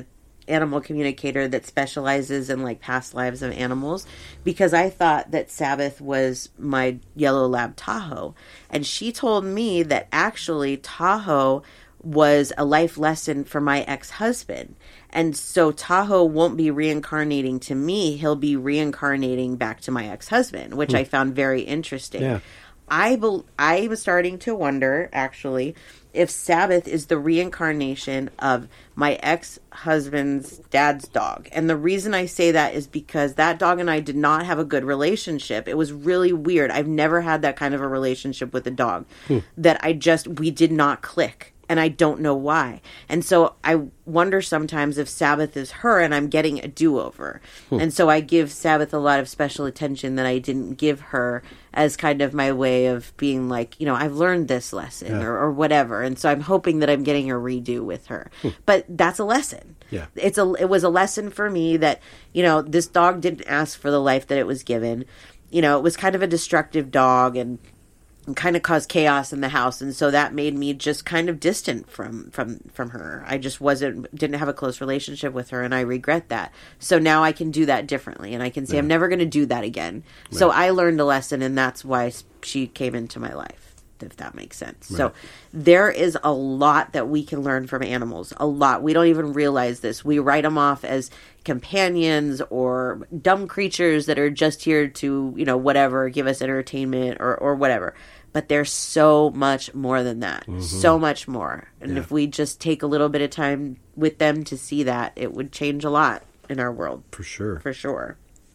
animal communicator that specializes in, like, past lives of animals, because I thought that Sabbath was my yellow lab Tahoe. And she told me that actually Tahoe was a life lesson for my ex-husband. And so Tahoe won't be reincarnating to me. He'll be reincarnating back to my ex-husband, which I found very interesting. Yeah. I was starting to wonder, actually, if Sabbath is the reincarnation of my ex-husband's dad's dog. And the reason I say that is because that dog and I did not have a good relationship. It was really weird. I've never had that kind of a relationship with a dog. That we did not click. And I don't know why. And so I wonder sometimes if Sabbath is her and I'm getting a do-over. And so I give Sabbath a lot of special attention that I didn't give her, as kind of my way of being like, you know, I've learned this lesson or whatever. And so I'm hoping that I'm getting a redo with her. But that's a lesson. Yeah. It was a lesson for me that, you know, this dog didn't ask for the life that it was given. You know, it was kind of a destructive dog and kind of caused chaos in the house, and so that made me just kind of distant from her. I just didn't have a close relationship with her, and I regret that. So now I can do that differently, and I can say I'm never going to do that again. Right. So I learned a lesson, and that's why she came into my life, if that makes sense. Right. So there is a lot that we can learn from animals. A lot. We don't even realize this. We write them off as companions or dumb creatures that are just here to, you know, whatever, give us entertainment or whatever. But there's so much more than that. So much more. And if we just take a little bit of time with them to see that, it would change a lot in our world. For sure. For sure.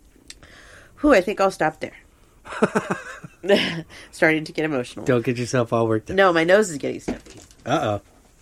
Whew, I think I'll stop there. Starting to get emotional. Don't get yourself all worked up. No, my nose is getting stuffy. Uh-oh.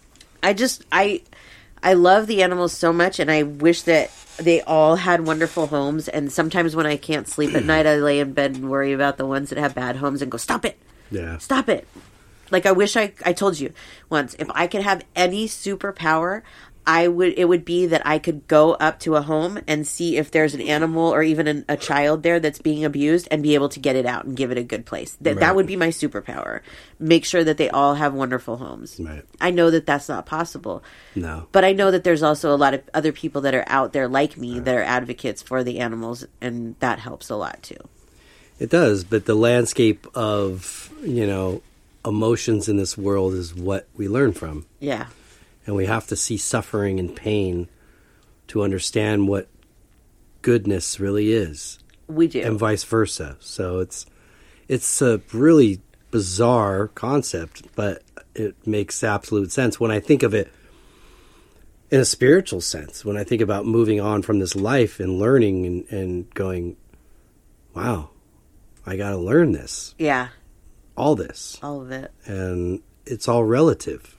I love the animals so much, and I wish that they all had wonderful homes. And sometimes when I can't sleep at night, I lay in bed and worry about the ones that have bad homes and go, stop it. Yeah. Stop it. Like, I wish I told you once, if I could have any superpower, it would be that I could go up to a home and see if there's an animal or even a child there that's being abused and be able to get it out and give it a good place. That would be my superpower. Make sure that they all have wonderful homes. Right. I know that that's not possible. No. But I know that there's also a lot of other people that are out there like me that are advocates for the animals, and that helps a lot too. It does, but the landscape of, you know, emotions in this world is what we learn from. Yeah. And we have to see suffering and pain to understand what goodness really is. We do. And vice versa. So it's a really bizarre concept, but it makes absolute sense when I think of it in a spiritual sense. When I think about moving on from this life and learning and going, wow, I got to learn this. Yeah. All this. All of it. And it's all relative.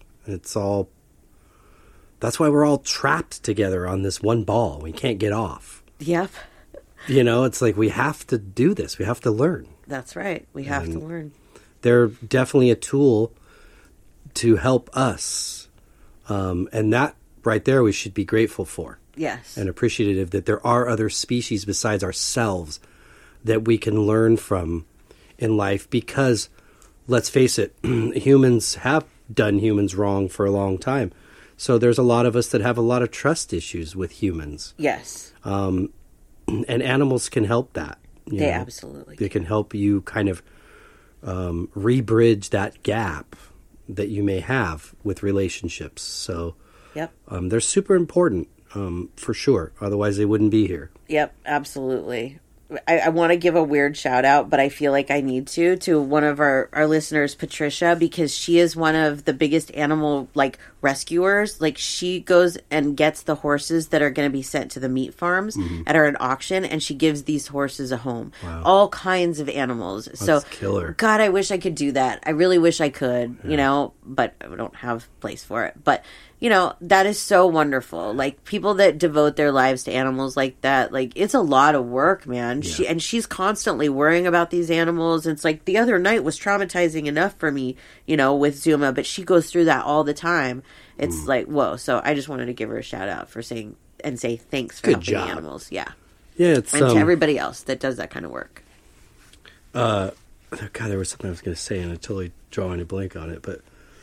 That's why we're all trapped together on this one ball. We can't get off. Yep. It's like we have to do this. We have to learn. That's right. We have to learn. They're definitely a tool to help us. And that right there we should be grateful for. Yes. And appreciative that there are other species besides ourselves that we can learn from in life, because let's face it, humans have done humans wrong for a long time. So there's a lot of us that have a lot of trust issues with humans. Yes. And animals can help that. They absolutely They can help you kind of re-bridge that gap that you may have with relationships. So yep. They're super important, for sure. Otherwise, they wouldn't be here. Yep, absolutely. I want to give a weird shout out, but I feel like I need to one of our listeners, Patricia, because she is one of the biggest animal rescuers. Like, she goes and gets the horses that are going to be sent to the meat farms at an auction, and she gives these horses a home. Wow. All kinds of animals. That's killer. God, I wish I could do that. I really wish I could, but I don't have place for it. But that is so wonderful. Like, people that devote their lives to animals like that, it's a lot of work, man. Yeah. She's constantly worrying about these animals. It's like the other night was traumatizing enough for me, with Zuma, but she goes through that all the time. It's like, whoa. So I just wanted to give her a shout out for say thanks for helping the animals. Yeah. Yeah. And to everybody else that does that kind of work. God, there was something I was going to say and I totally drawing a blank on it, but,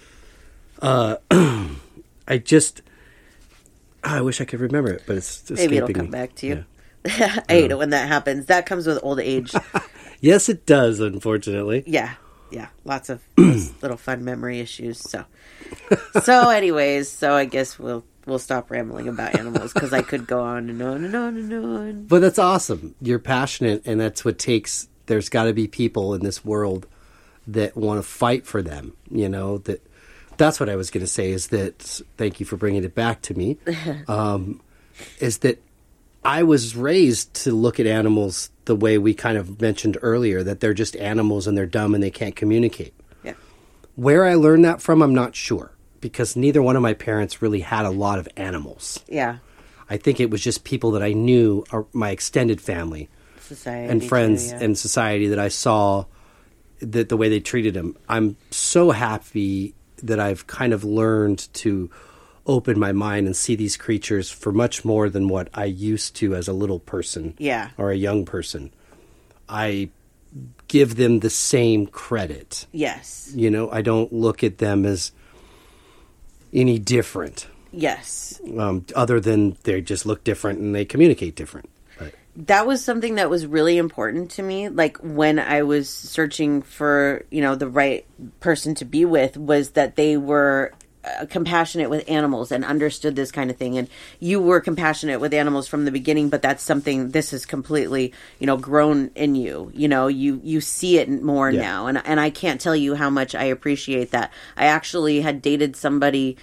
I wish I could remember it, but it's escaping Maybe it'll come back to you. Yeah. I hate it when that happens. That comes with old age. Yes, it does, unfortunately. Yeah. Lots of little fun memory issues. So anyways, I guess we'll stop rambling about animals, because I could go on and on and on and on. But that's awesome. You're passionate, and that's what takes. There's got to be people in this world that want to fight for them. That's what I was going to say, is that, thank you for bringing it back to me, is that I was raised to look at animals the way we kind of mentioned earlier, that they're just animals and they're dumb and they can't communicate. Yeah. Where I learned that from, I'm not sure, because neither one of my parents really had a lot of animals. Yeah. I think it was just people that I knew, or my extended family, society, and friends too, yeah. and society, that I saw that the way they treated them. I'm so happy that I've kind of learned to open my mind and see these creatures for much more than what I used to as a little person. Yeah. Or a young person. I give them the same credit. Yes. I don't look at them as any different. Yes. Other than they just look different and they communicate different. That was something that was really important to me. Like, when I was searching for, the right person to be with, was that they were compassionate with animals and understood this kind of thing. And you were compassionate with animals from the beginning, but that's something, this is completely, grown in you. You see it more now. And I can't tell you how much I appreciate that. I actually had dated somebody,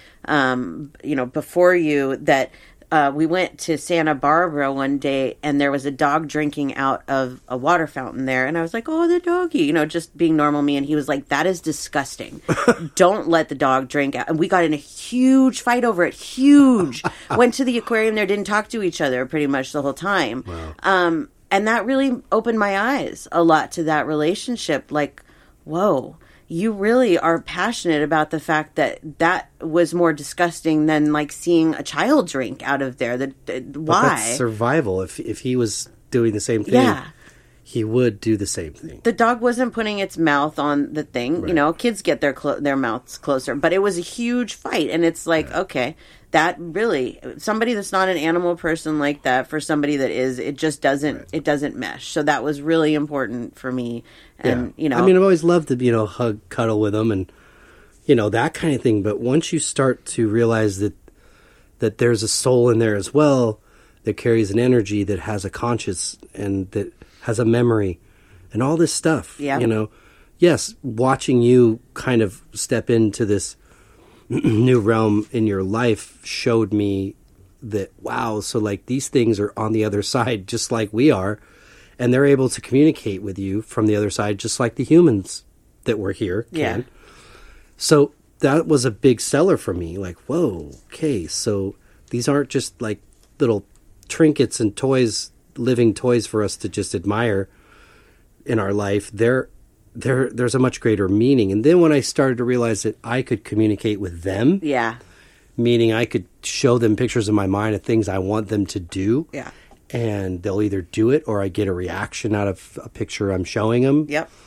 before you, that we went to Santa Barbara one day, and there was a dog drinking out of a water fountain there. And I was like, oh, the doggy, just being normal me. And he was like, that is disgusting. Don't let the dog drink out. And we got in a huge fight over it. Huge. Went to the aquarium there, didn't talk to each other pretty much the whole time. Wow. And that really opened my eyes a lot to that relationship. Like, whoa. You really are passionate about the fact that was more disgusting than seeing a child drink out of there. Why? But that's survival. If he was doing the same thing, he would do the same thing. The dog wasn't putting its mouth on the thing. Right. Kids get their mouths closer, but it was a huge fight, and it's like, okay, that really, somebody that's not an animal person like that, for somebody that is, it just doesn't, it doesn't mesh. So that was really important for me. And, I mean, I've always loved to, hug, cuddle with them and, that kind of thing. But once you start to realize that there's a soul in there as well, that carries an energy, that has a conscience, and that has a memory and all this stuff, yes, watching you kind of step into this new realm in your life showed me that, wow, so these things are on the other side just like we are, and they're able to communicate with you from the other side just like the humans that were here can. Yeah. So that was a big seller for me. Whoa, okay, so these aren't just little trinkets and toys living toys for us to just admire in our life, there's a much greater meaning. And then when I started to realize that I could communicate with them, meaning I could show them pictures in my mind of things I want them to do, and they'll either do it or I get a reaction out of a picture I'm showing them.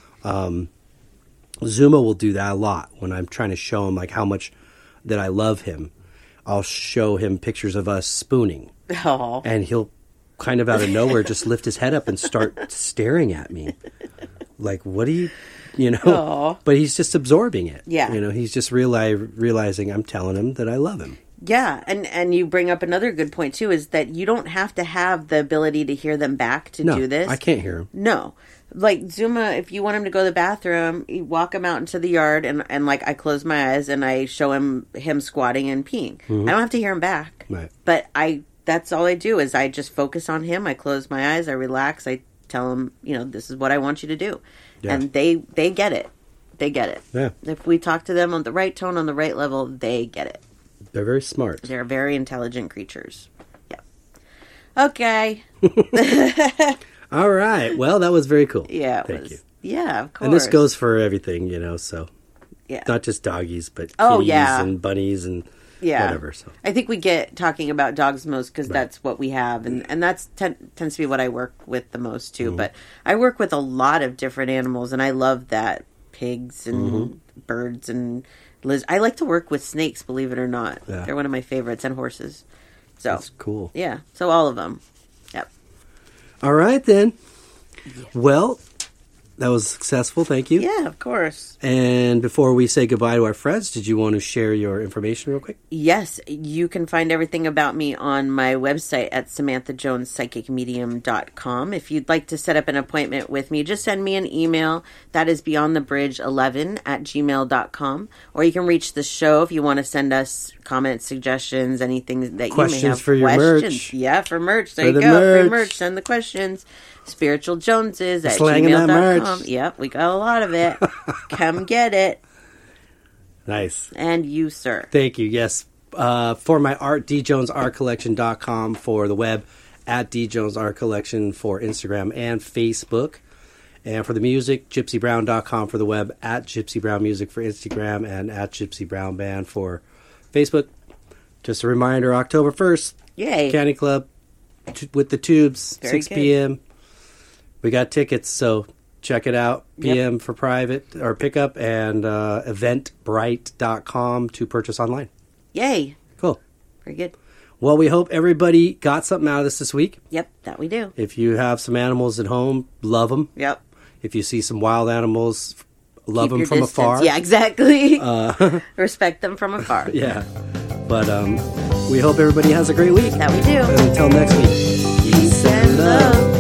Zuma will do that a lot when I'm trying to show him like how much that I love him. I'll show him pictures of us spooning, and he'll kind of out of nowhere just lift his head up and start staring at me. Like, what do you know? Aww. But he's just absorbing it. Yeah. You know, he's just realizing I'm telling him that I love him. Yeah. And you bring up another good point, too, is that you don't have to have the ability to hear them back to do this. I can't hear him. No. Like, Zuma, if you want him to go to the bathroom, you walk him out into the yard, and like, I close my eyes and I show him squatting and peeing. Mm-hmm. I don't have to hear him back. Right. But that's all I do is I just focus on him. I close my eyes. I relax. I tell them, this is what I want you to do. Yeah. And they get it. They get it. Yeah. If we talk to them on the right tone, on the right level, they get it. They're very smart. They're very intelligent creatures. Yeah. Okay. All right. Well, that was very cool. Yeah. Thank you. Yeah, of course. And this goes for everything, so. Yeah. Not just doggies, but kitties and bunnies and whatever. So I think we get talking about dogs most because that's what we have, and that's tends to be what I work with the most too. Mm-hmm. But I work with a lot of different animals, and I love that. Pigs and birds and lizards. I like to work with snakes, believe it or not. Yeah. They're one of my favorites, and horses. So that's cool. Yeah, so all of them. Yep. All right then. Yeah. Well, that was successful. Thank you. Yeah, of course. And before we say goodbye to our friends, did you want to share your information real quick? Yes. You can find everything about me on my website at SamanthaJonesPsychicMedium.com. If you'd like to set up an appointment with me, just send me an email. That is beyondthebridge11@gmail.com. Or you can reach the show if you want to send us comments, suggestions, anything that questions you may have. For your merch. Yeah, for merch. There you go. For merch. Send the questions. Spiritual Joneses at gmail.com. Yep, we got a lot of it. Come get it. Nice. And you, sir. Thank you. Yes. For my art, djonesartcollection.com for the web, at djonesartcollection for Instagram and Facebook. And for the music, gypsybrown.com for the web, at gypsybrownmusic for Instagram, and at gypsybrownband for Facebook. Just a reminder, October 1st. Yay. Candy Club with the Tubes, Very 6 good. p.m. We got tickets, so check it out. PM for private or pickup, and eventbrite.com to purchase online. Yay. Cool. Very good. Well, we hope everybody got something out of this week. Yep, that we do. If you have some animals at home, love them. Yep. If you see some wild animals, love them from distance. afar. Yeah, exactly. Respect them from afar. Yeah. But we hope everybody has a great week. That we do. And until next week, peace and love.